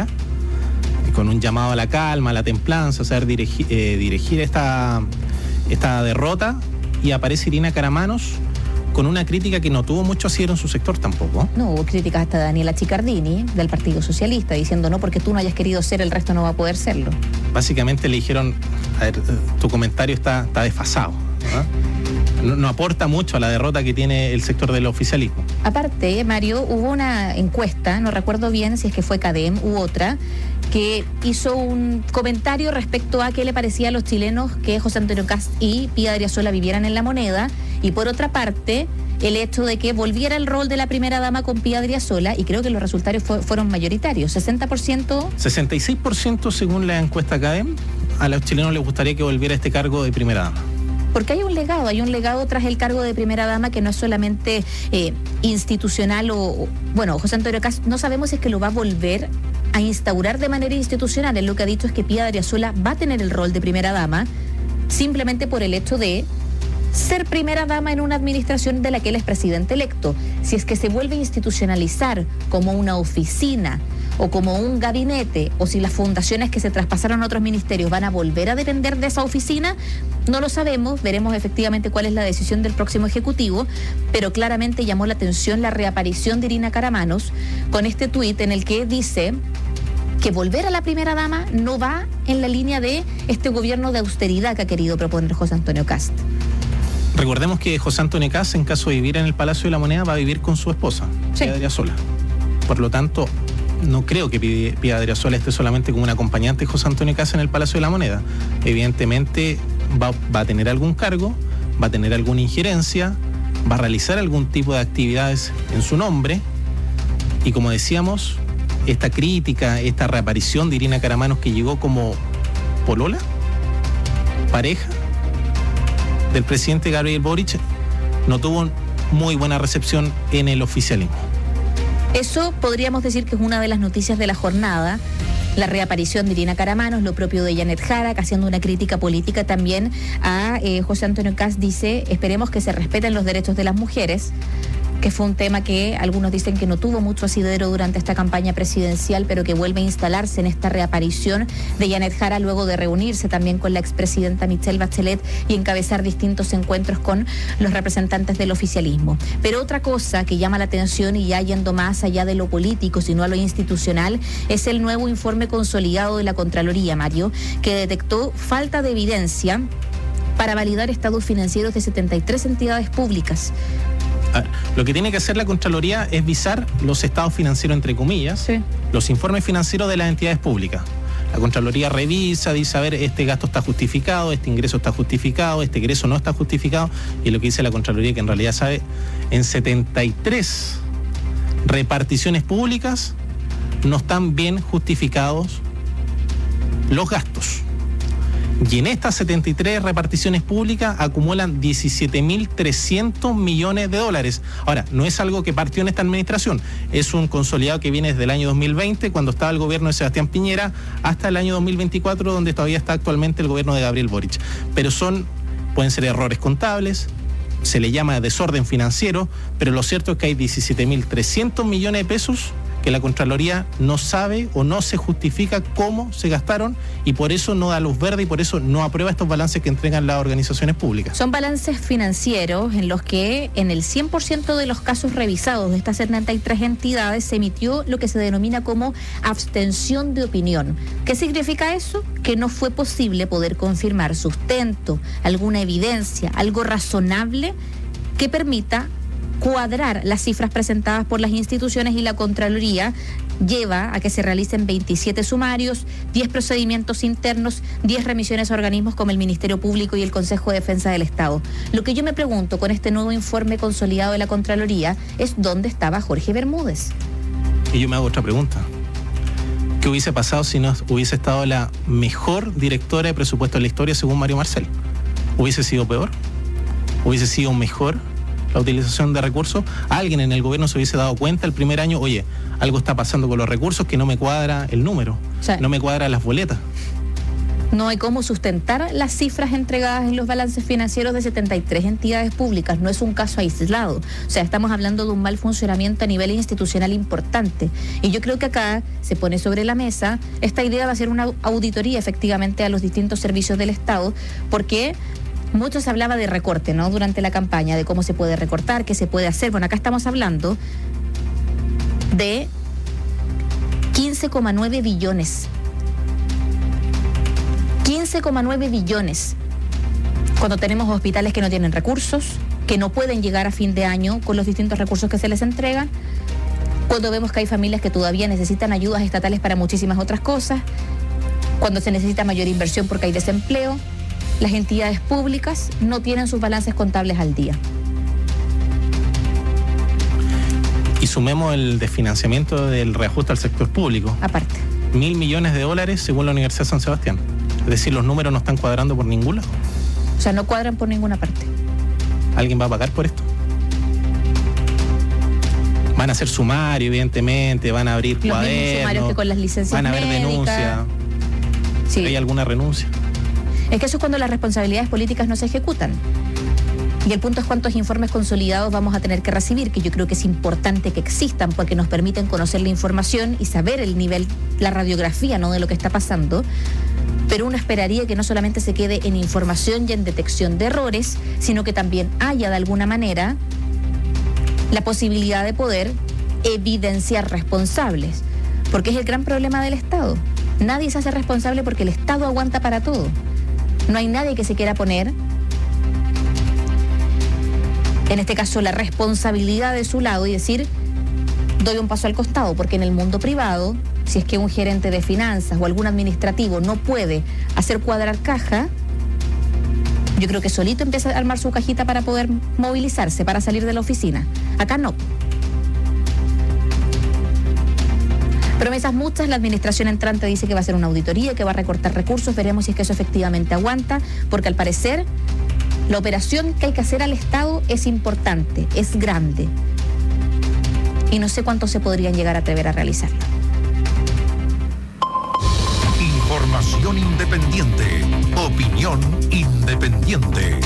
con un llamado a la calma, a la templanza, a saber dirigir, eh, dirigir esta, esta derrota, y aparece Irina Karamanos con una crítica que no tuvo mucho asidero en su sector tampoco. No, hubo críticas hasta de Daniela Chiccardini, del Partido Socialista, diciendo no, porque tú no hayas querido ser, el resto no va a poder serlo. Básicamente le dijeron, a ver, tu comentario está, está desfasado, ¿no? No, no aporta mucho a la derrota que tiene el sector del oficialismo. Aparte, Mario, hubo una encuesta, no recuerdo bien si es que fue CADEM u otra, que hizo un comentario respecto a qué le parecía a los chilenos que José Antonio Kast y Pía Adriasola vivieran en La Moneda, y por otra parte el hecho de que volviera el rol de la primera dama con Pía Adriasola, y creo que los resultados fue, fueron mayoritarios, sesenta por ciento. sesenta y seis por ciento según la encuesta CADEM, a los chilenos les gustaría que volviera este cargo de primera dama. Porque hay un legado, hay un legado tras el cargo de primera dama que no es solamente eh, institucional o, bueno, José Antonio Kast no sabemos si es que lo va a volver a instaurar de manera institucional. Él lo que ha dicho es que Pía Adriasola va a tener el rol de primera dama simplemente por el hecho de ser primera dama en una administración de la que él es presidente electo. Si es que se vuelve a institucionalizar como una oficina o como un gabinete, o si las fundaciones que se traspasaron a otros ministerios van a volver a depender de esa oficina, no lo sabemos. Veremos efectivamente cuál es la decisión del próximo Ejecutivo, pero claramente llamó la atención la reaparición de Irina Karamanos con este tuit en el que dice que volver a la primera dama no va en la línea de este gobierno de austeridad que ha querido proponer José Antonio Kast. Recordemos que José Antonio Kast, en caso de vivir en el Palacio de la Moneda, va a vivir con su esposa, sí. Pía Adriasola. Por lo tanto, no creo que Pía Adriasola esté solamente como un acompañante de José Antonio Kast en el Palacio de la Moneda. Evidentemente va, va a tener algún cargo, va a tener alguna injerencia, va a realizar algún tipo de actividades en su nombre, y como decíamos, esta crítica, esta reaparición de Irina Karamanos, que llegó como polola, pareja del presidente Gabriel Boric, no tuvo muy buena recepción en el oficialismo. Eso podríamos decir que es una de las noticias de la jornada. La reaparición de Irina Caramanos, lo propio de Janet Jara, haciendo una crítica política también a eh, José Antonio Kast, dice, esperemos que se respeten los derechos de las mujeres, que fue un tema que algunos dicen que no tuvo mucho asidero durante esta campaña presidencial, pero que vuelve a instalarse en esta reaparición de Janet Jara luego de reunirse también con la expresidenta Michelle Bachelet y encabezar distintos encuentros con los representantes del oficialismo. Pero otra cosa que llama la atención, y ya yendo más allá de lo político, sino a lo institucional, es el nuevo informe consolidado de la Contraloría, Mario, que detectó falta de evidencia para validar estados financieros de setenta y tres entidades públicas. Lo que tiene que hacer la Contraloría es visar los estados financieros, entre comillas, sí. los informes financieros de las entidades públicas. La Contraloría revisa, dice, a ver, este gasto está justificado, este ingreso está justificado, este egreso no está justificado, y lo que dice la Contraloría, que en realidad sabe, en setenta y tres reparticiones públicas no están bien justificados los gastos. Y en estas setenta y tres reparticiones públicas acumulan diecisiete mil trescientos millones de dólares. Ahora, no es algo que partió en esta administración, es un consolidado que viene desde el año dos mil veinte, cuando estaba el gobierno de Sebastián Piñera, hasta el año dos mil veinticuatro, donde todavía está actualmente el gobierno de Gabriel Boric. Pero son, pueden ser errores contables, se le llama desorden financiero, pero lo cierto es que hay diecisiete mil trescientos millones de pesos que la Contraloría no sabe o no se justifica cómo se gastaron, y por eso no da luz verde y por eso no aprueba estos balances que entregan las organizaciones públicas. Son balances financieros en los que en el cien por ciento de los casos revisados de estas setenta y tres entidades se emitió lo que se denomina como abstención de opinión. ¿Qué significa eso? Que no fue posible poder confirmar sustento, alguna evidencia, algo razonable que permita cuadrar las cifras presentadas por las instituciones, y la Contraloría lleva a que se realicen veintisiete sumarios, diez procedimientos internos, diez remisiones a organismos como el Ministerio Público y el Consejo de Defensa del Estado. Lo que yo me pregunto con este nuevo informe consolidado de la Contraloría es ¿dónde estaba Jorge Bermúdez? Y yo me hago otra pregunta. ¿Qué hubiese pasado si no hubiese estado la mejor directora de presupuesto de la historia según Mario Marcel? ¿Hubiese sido peor? ¿Hubiese sido mejor la utilización de recursos? Alguien en el gobierno se hubiese dado cuenta el primer año, oye, algo está pasando con los recursos, que no me cuadra el número, o sea, no me cuadra las boletas. No hay cómo sustentar las cifras entregadas en los balances financieros de setenta y tres entidades públicas, no es un caso aislado. O sea, estamos hablando de un mal funcionamiento a nivel institucional importante. Y yo creo que acá se pone sobre la mesa esta idea de hacer una auditoría efectivamente a los distintos servicios del Estado, porque mucho se hablaba de recorte, ¿no? Durante la campaña, de cómo se puede recortar, qué se puede hacer. Bueno, acá estamos hablando de quince coma nueve billones. quince coma nueve billones. Cuando tenemos hospitales que no tienen recursos, que no pueden llegar a fin de año con los distintos recursos que se les entregan. Cuando vemos que hay familias que todavía necesitan ayudas estatales para muchísimas otras cosas. Cuando se necesita mayor inversión porque hay desempleo. Las entidades públicas no tienen sus balances contables al día. Y sumemos el desfinanciamiento del reajuste al sector público. Aparte. Mil millones de dólares según la Universidad de San Sebastián. Es decir, los números no están cuadrando por ningún lado. O sea, no cuadran por ninguna parte. ¿Alguien va a pagar por esto? Van a hacer sumario, evidentemente, van a abrir los cuadernos. Mismos sumarios que con las licencias Van a haber médicas. denuncias. Sí. ¿Hay alguna renuncia? Es que eso es cuando las responsabilidades políticas no se ejecutan. Y el punto es cuántos informes consolidados vamos a tener que recibir, que yo creo que es importante que existan porque nos permiten conocer la información y saber el nivel, la radiografía, ¿no?, de lo que está pasando. Pero uno esperaría que no solamente se quede en información y en detección de errores, sino que también haya de alguna manera la posibilidad de poder evidenciar responsables. Porque es el gran problema del Estado. Nadie se hace responsable porque el Estado aguanta para todo. No hay nadie que se quiera poner, en este caso, la responsabilidad de su lado y decir, doy un paso al costado, porque en el mundo privado, si es que un gerente de finanzas o algún administrativo no puede hacer cuadrar caja, yo creo que solito empieza a armar su cajita para poder movilizarse, para salir de la oficina. Acá no. Promesas muchas, la administración entrante dice que va a hacer una auditoría, que va a recortar recursos, veremos si es que eso efectivamente aguanta, porque al parecer la operación que hay que hacer al Estado es importante, es grande, y no sé cuánto se podrían llegar a atrever a realizarla. Información independiente, opinión independiente.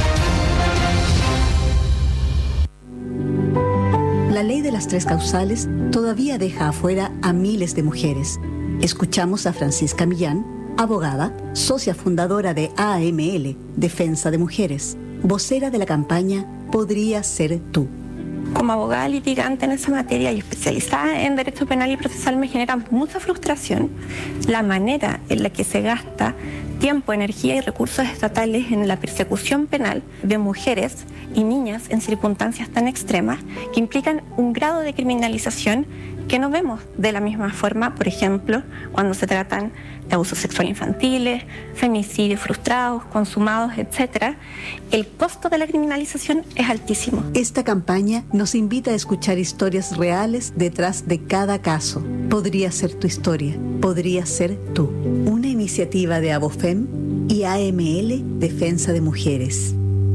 La ley de las tres causales todavía deja afuera a miles de mujeres. Escuchamos a Francisca Millán, abogada, socia fundadora de A M L, Defensa de Mujeres, vocera de la campaña Podría Ser Tú. Como abogada litigante en esa materia y especializada en derecho penal y procesal, me genera mucha frustración la manera en la que se gasta tiempo, energía y recursos estatales en la persecución penal de mujeres y niñas en circunstancias tan extremas que implican un grado de criminalización que no vemos de la misma forma, por ejemplo, cuando se tratan de abusos sexuales infantiles, femicidios frustrados, consumados, etcétera. El costo de la criminalización es altísimo. Esta campaña nos invita a escuchar historias reales detrás de cada caso. Podría ser tu historia, podría ser tú. Una iniciativa de Abofem y A M L, Defensa de Mujeres.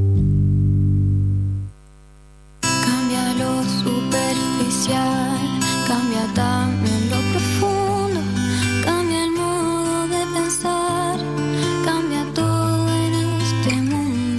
Cambia lo superficial, cambia también lo profundo, cambia el modo de pensar, cambia todo en este mundo.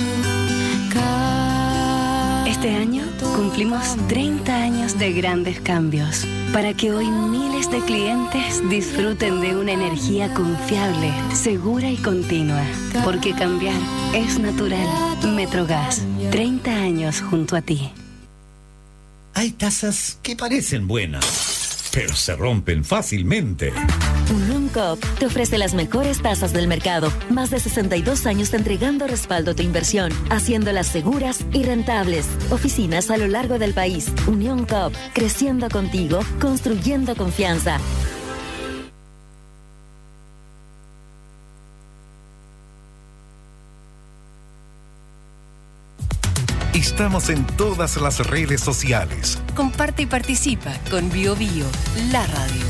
Cambia. Este año cumplimos treinta años de grandes cambios, para que hoy miles de clientes disfruten de una energía confiable, segura y continua. Porque cambiar es natural. Metrogas, treinta años junto a ti. Hay tazas que parecen buenas, pero se rompen fácilmente. Unión Coop te ofrece las mejores tasas del mercado. Más de sesenta y dos años entregando respaldo a tu inversión, haciéndolas seguras y rentables. Oficinas a lo largo del país. Unión Coop, creciendo contigo, construyendo confianza. Estamos en todas las redes sociales. Comparte y participa con Bio Bio, la radio.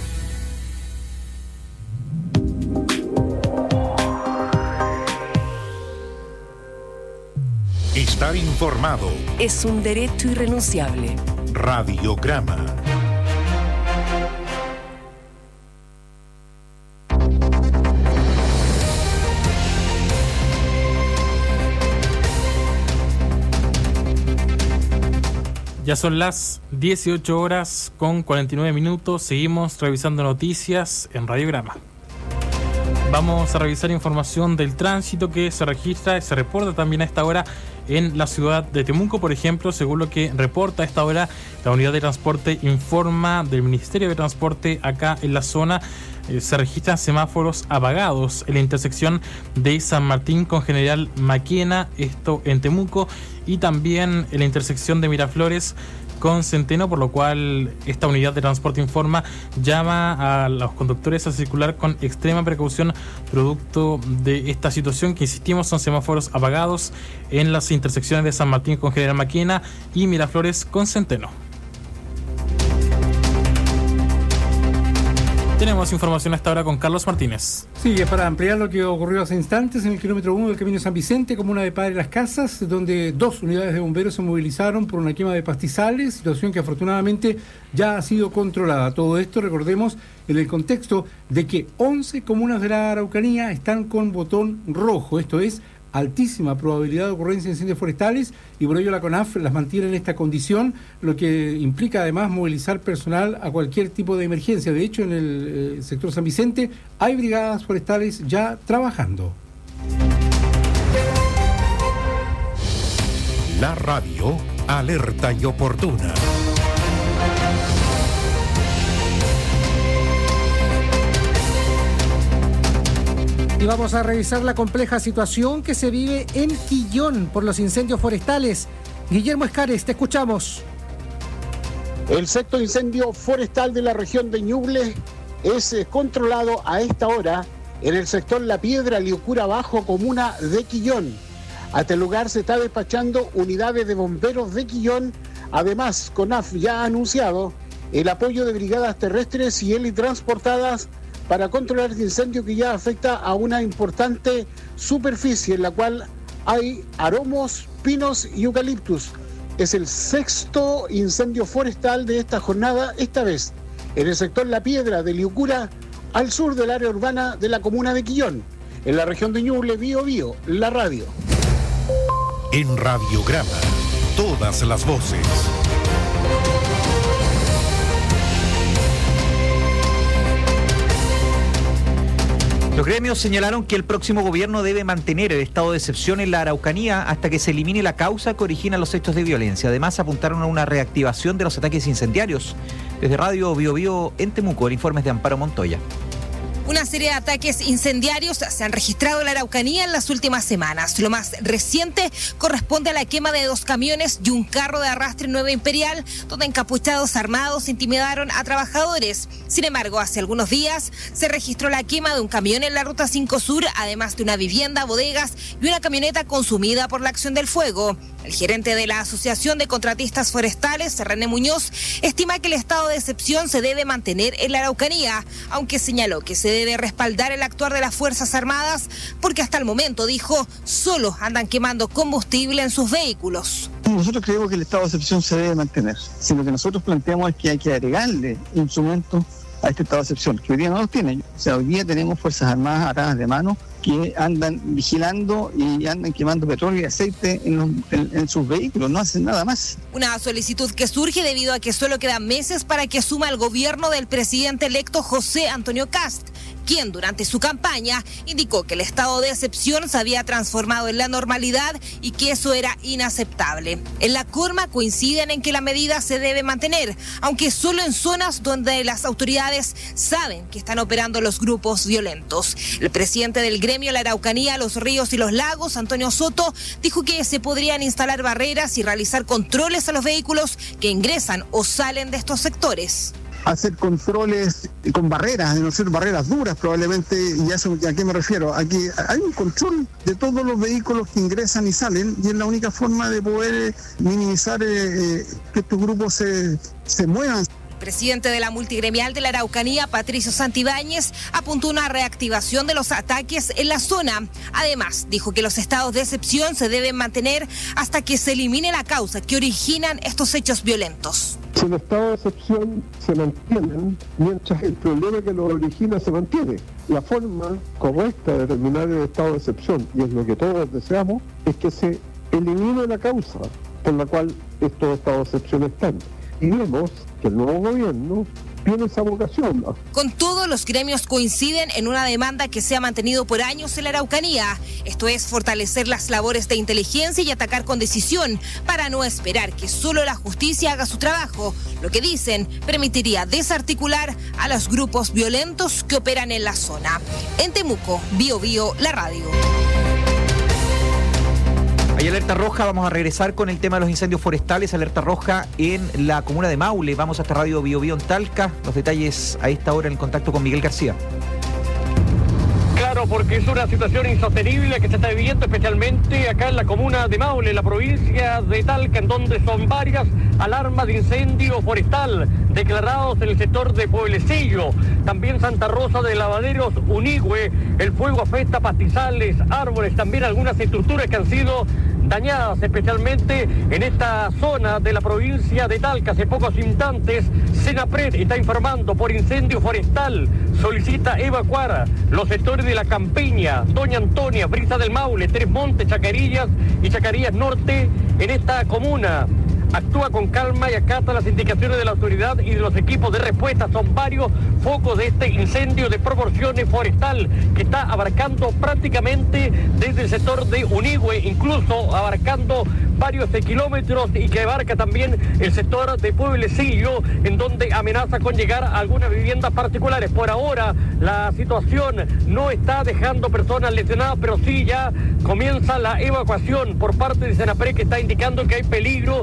Estar informado es un derecho irrenunciable. Radiograma. Ya son las dieciocho horas con cuarenta y nueve minutos. Seguimos revisando noticias en Radiograma. Vamos a revisar información del tránsito que se registra y se reporta también a esta hora en la ciudad de Temuco. Por ejemplo, según lo que reporta a esta hora la unidad de transporte informa del Ministerio de Transporte acá en la zona, eh, se registran semáforos apagados en la intersección de San Martín con General Maquena, esto en Temuco, y también en la intersección de Miraflores con Centeno, por lo cual esta unidad de transporte informa llama a los conductores a circular con extrema precaución producto de esta situación que, insistimos, son semáforos apagados en las intersecciones de San Martín con General Maquena y Miraflores con Centeno. Tenemos información hasta ahora con Carlos Martínez. Sí, es para ampliar lo que ocurrió hace instantes en el kilómetro uno del Camino San Vicente, comuna de Padre Las Casas, donde dos unidades de bomberos se movilizaron por una quema de pastizales, situación que afortunadamente ya ha sido controlada. Todo esto, recordemos, en el contexto de que once comunas de la Araucanía están con botón rojo, esto es, altísima probabilidad de ocurrencia de incendios forestales, y por ello la CONAF las mantiene en esta condición, lo que implica además movilizar personal a cualquier tipo de emergencia. De hecho, en el eh, sector San Vicente hay brigadas forestales ya trabajando. La radio alerta y oportuna. Y vamos a revisar la compleja situación que se vive en Quillón por los incendios forestales. Guillermo Escares, te escuchamos. El sexto incendio forestal de la región de Ñuble es controlado a esta hora en el sector La Piedra, Liucura Bajo, comuna de Quillón. A este lugar se está despachando unidades de bomberos de Quillón. Además, CONAF ya ha anunciado el apoyo de brigadas terrestres y helitransportadas para controlar este incendio que ya afecta a una importante superficie en la cual hay aromos, pinos y eucaliptus. Es el sexto incendio forestal de esta jornada, esta vez en el sector La Piedra de Liucura, al sur del área urbana de la comuna de Quillón, en la región de Ñuble, Bío Bío, la radio. En Radiograma, todas las voces. Los gremios señalaron que el próximo gobierno debe mantener el estado de excepción en la Araucanía hasta que se elimine la causa que origina los hechos de violencia. Además, apuntaron a una reactivación de los ataques incendiarios. Desde Radio Bío Bío en Temuco, el informe es de Amparo Montoya. Una serie de ataques incendiarios se han registrado en la Araucanía en las últimas semanas. Lo más reciente corresponde a la quema de dos camiones y un carro de arrastre Nueva Imperial, donde encapuchados armados intimidaron a trabajadores. Sin embargo, hace algunos días se registró la quema de un camión en la Ruta cinco Sur, además de una vivienda, bodegas y una camioneta consumida por la acción del fuego. El gerente de la Asociación de Contratistas Forestales, René Muñoz, estima que el estado de excepción se debe mantener en la Araucanía, aunque señaló que se debe respaldar el actuar de las Fuerzas Armadas, porque hasta el momento, dijo, solo andan quemando combustible en sus vehículos. Nosotros creemos que el estado de excepción se debe mantener. Si lo que nosotros planteamos es que hay que agregarle instrumentos a este estado de excepción, que hoy día no los tiene. O sea, hoy día tenemos Fuerzas Armadas atadas de mano que andan vigilando y andan quemando petróleo y aceite en, los, en, en sus vehículos, no hacen nada más. Una solicitud que surge debido a que solo quedan meses para que asuma el gobierno del presidente electo José Antonio Kast, quien durante su campaña indicó que el estado de excepción se había transformado en la normalidad y que eso era inaceptable. En la Corma coinciden en que la medida se debe mantener, aunque solo en zonas donde las autoridades saben que están operando los grupos violentos. El presidente del gremio La Araucanía, Los Ríos y Los Lagos, Antonio Soto, dijo que se podrían instalar barreras y realizar controles a los vehículos que ingresan o salen de estos sectores. Hacer controles con barreras, de no ser barreras duras probablemente, y eso, ¿a qué me refiero? Aquí hay un control de todos los vehículos que ingresan y salen, y es la única forma de poder minimizar eh, que estos grupos se, se muevan. Presidente de la multigremial de la Araucanía, Patricio Santibáñez, apuntó una reactivación de los ataques en la zona. Además, dijo que los estados de excepción se deben mantener hasta que se elimine la causa que originan estos hechos violentos. Si el estado de excepción se mantiene, mientras el problema que lo origina se mantiene. La forma correcta de terminar el estado de excepción, y es lo que todos deseamos, es que se elimine la causa por la cual estos estados de excepción están. Y vemos que el nuevo gobierno tiene esa vocación. Con todo, los gremios coinciden en una demanda que se ha mantenido por años en la Araucanía. Esto es fortalecer las labores de inteligencia y atacar con decisión para no esperar que solo la justicia haga su trabajo. Lo que dicen permitiría desarticular a los grupos violentos que operan en la zona. En Temuco, Bío Bío, la radio. Hay alerta roja, vamos a regresar con el tema de los incendios forestales, alerta roja en la comuna de Maule. Vamos hasta Radio Bío Bío en Talca. Los detalles a esta hora en el contacto con Miguel García. Claro, porque es una situación insostenible que se está viviendo especialmente acá en la comuna de Maule, en la provincia de Talca, en donde son varias alarmas de incendio forestal declarados en el sector de Pueblecillo. También Santa Rosa de Lavaderos, Unigüe, el fuego afecta pastizales, árboles, también algunas estructuras que han sido dañadas, especialmente en esta zona de la provincia de Talca. Hace pocos instantes, Senapred está informando por incendio forestal, solicita evacuar los sectores de La Campiña, Doña Antonia, Brisa del Maule, Tres Montes, Chacarillas y Chacarillas Norte en esta comuna. Actúa con calma y acata las indicaciones de la autoridad y de los equipos de respuesta. Son varios focos de este incendio de proporciones forestal que está abarcando prácticamente desde el sector de Unigüe, incluso abarcando varios kilómetros, y que abarca también el sector de Pueblecillo, en donde amenaza con llegar a algunas viviendas particulares. Por ahora la situación no está dejando personas lesionadas, pero sí ya comienza la evacuación por parte de Senapred, que está indicando que hay peligro, que el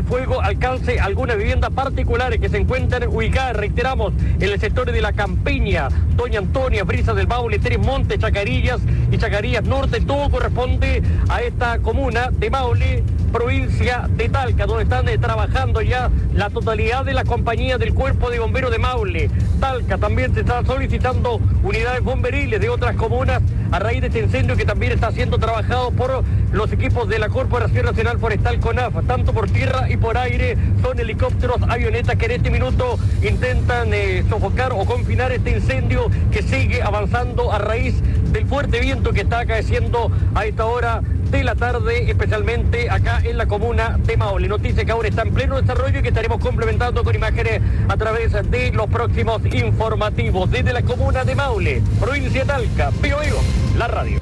fuego alcance algunas viviendas particulares que se encuentran ubicadas, reiteramos, en el sector de La Campiña, Doña Antonia, Brisa del Maule, Tres Montes, Chacarillas y Chacarillas Norte. Todo corresponde a esta comuna de Maule, provincia de Talca, donde están eh, trabajando ya la totalidad de la compañía del Cuerpo de Bomberos de Maule. Talca también se está solicitando unidades bomberiles de otras comunas a raíz de este incendio que también está siendo trabajado por los equipos de la Corporación Nacional Forestal CONAF, tanto por tierra y por aire. Son helicópteros, avionetas que en este minuto intentan eh, sofocar o confinar este incendio que sigue avanzando a raíz del fuerte viento que está acaeciendo a esta hora de la tarde, especialmente acá en la comuna de Maule. Noticia que ahora está en pleno desarrollo y que estaremos complementando con imágenes a través de los próximos informativos. Desde la comuna de Maule, provincia de Talca, Pío Vivo, la radio.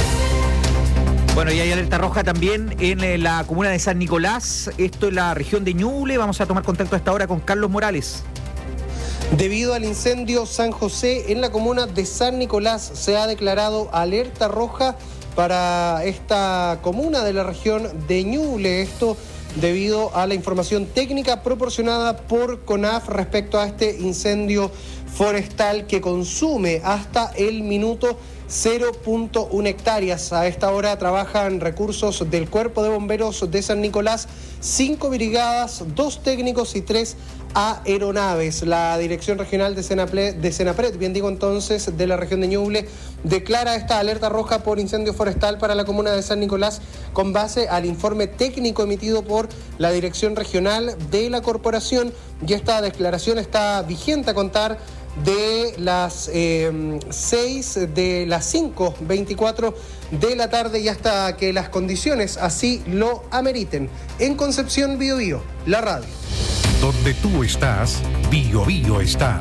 Bueno, y hay alerta roja también en la comuna de San Nicolás, esto es la región de Ñuble. Vamos a tomar contacto a esta hora con Carlos Morales. Debido al incendio San José en la comuna de San Nicolás, se ha declarado alerta roja para esta comuna de la región de Ñuble. Esto debido a la información técnica proporcionada por CONAF respecto a este incendio forestal que consume hasta el minuto cero punto uno hectáreas. A esta hora trabajan recursos del Cuerpo de Bomberos de San Nicolás, cinco brigadas, dos técnicos y tres aeronaves. La Dirección Regional de Senapred, de Senapred, bien digo entonces, de la región de Ñuble, declara esta alerta roja por incendio forestal para la comuna de San Nicolás con base al informe técnico emitido por la Dirección Regional de la Corporación, y esta declaración está vigente a contar de las eh, seis, de las cinco veinticuatro de la tarde y hasta que las condiciones así lo ameriten. En Concepción, Bío Bío, la radio. Donde tú estás, Bío Bío está.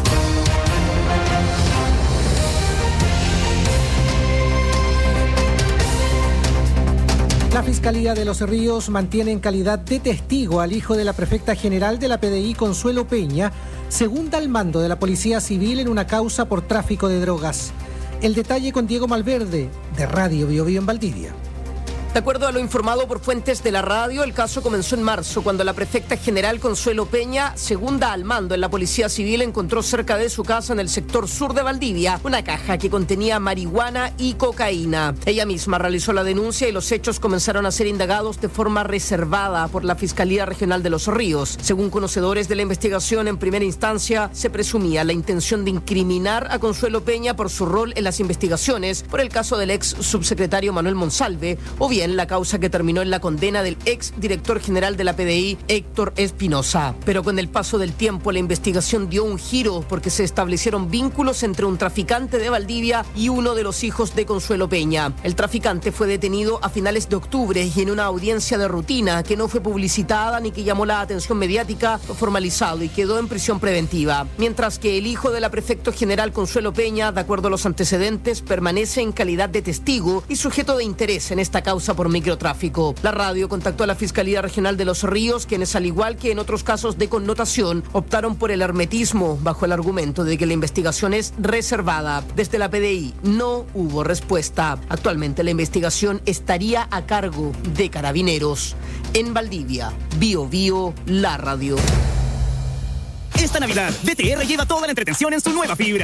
La Fiscalía de Los Ríos mantiene en calidad de testigo al hijo de la prefecta general de la P D I, Consuelo Peña, segunda al mando de la Policía Civil en una causa por tráfico de drogas. El detalle con Diego Malverde, de Radio Bío Bío en Valdivia. De acuerdo a lo informado por fuentes de la radio, el caso comenzó en marzo, cuando la prefecta general Consuelo Peña, segunda al mando en la Policía Civil, encontró cerca de su casa en el sector sur de Valdivia una caja que contenía marihuana y cocaína. Ella misma realizó la denuncia y los hechos comenzaron a ser indagados de forma reservada por la Fiscalía Regional de Los Ríos. Según conocedores de la investigación, en primera instancia se presumía la intención de incriminar a Consuelo Peña por su rol en las investigaciones por el caso del ex subsecretario Manuel Monsalve, o bien la causa que terminó en la condena del ex director general de la P D I, Héctor Espinosa. Pero con el paso del tiempo la investigación dio un giro porque se establecieron vínculos entre un traficante de Valdivia y uno de los hijos de Consuelo Peña. El traficante fue detenido a finales de octubre y en una audiencia de rutina que no fue publicitada ni que llamó la atención mediática, fue formalizado y quedó en prisión preventiva. Mientras que el hijo de la prefecto general Consuelo Peña, de acuerdo a los antecedentes, permanece en calidad de testigo y sujeto de interés en esta causa por microtráfico. La radio contactó a la Fiscalía Regional de Los Ríos, quienes, al igual que en otros casos de connotación, optaron por el hermetismo bajo el argumento de que la investigación es reservada. Desde la P D I no hubo respuesta. Actualmente la investigación estaría a cargo de Carabineros. En Valdivia, Bío Bío, la radio. Esta Navidad, D T R lleva toda la entretención en su nueva fibra.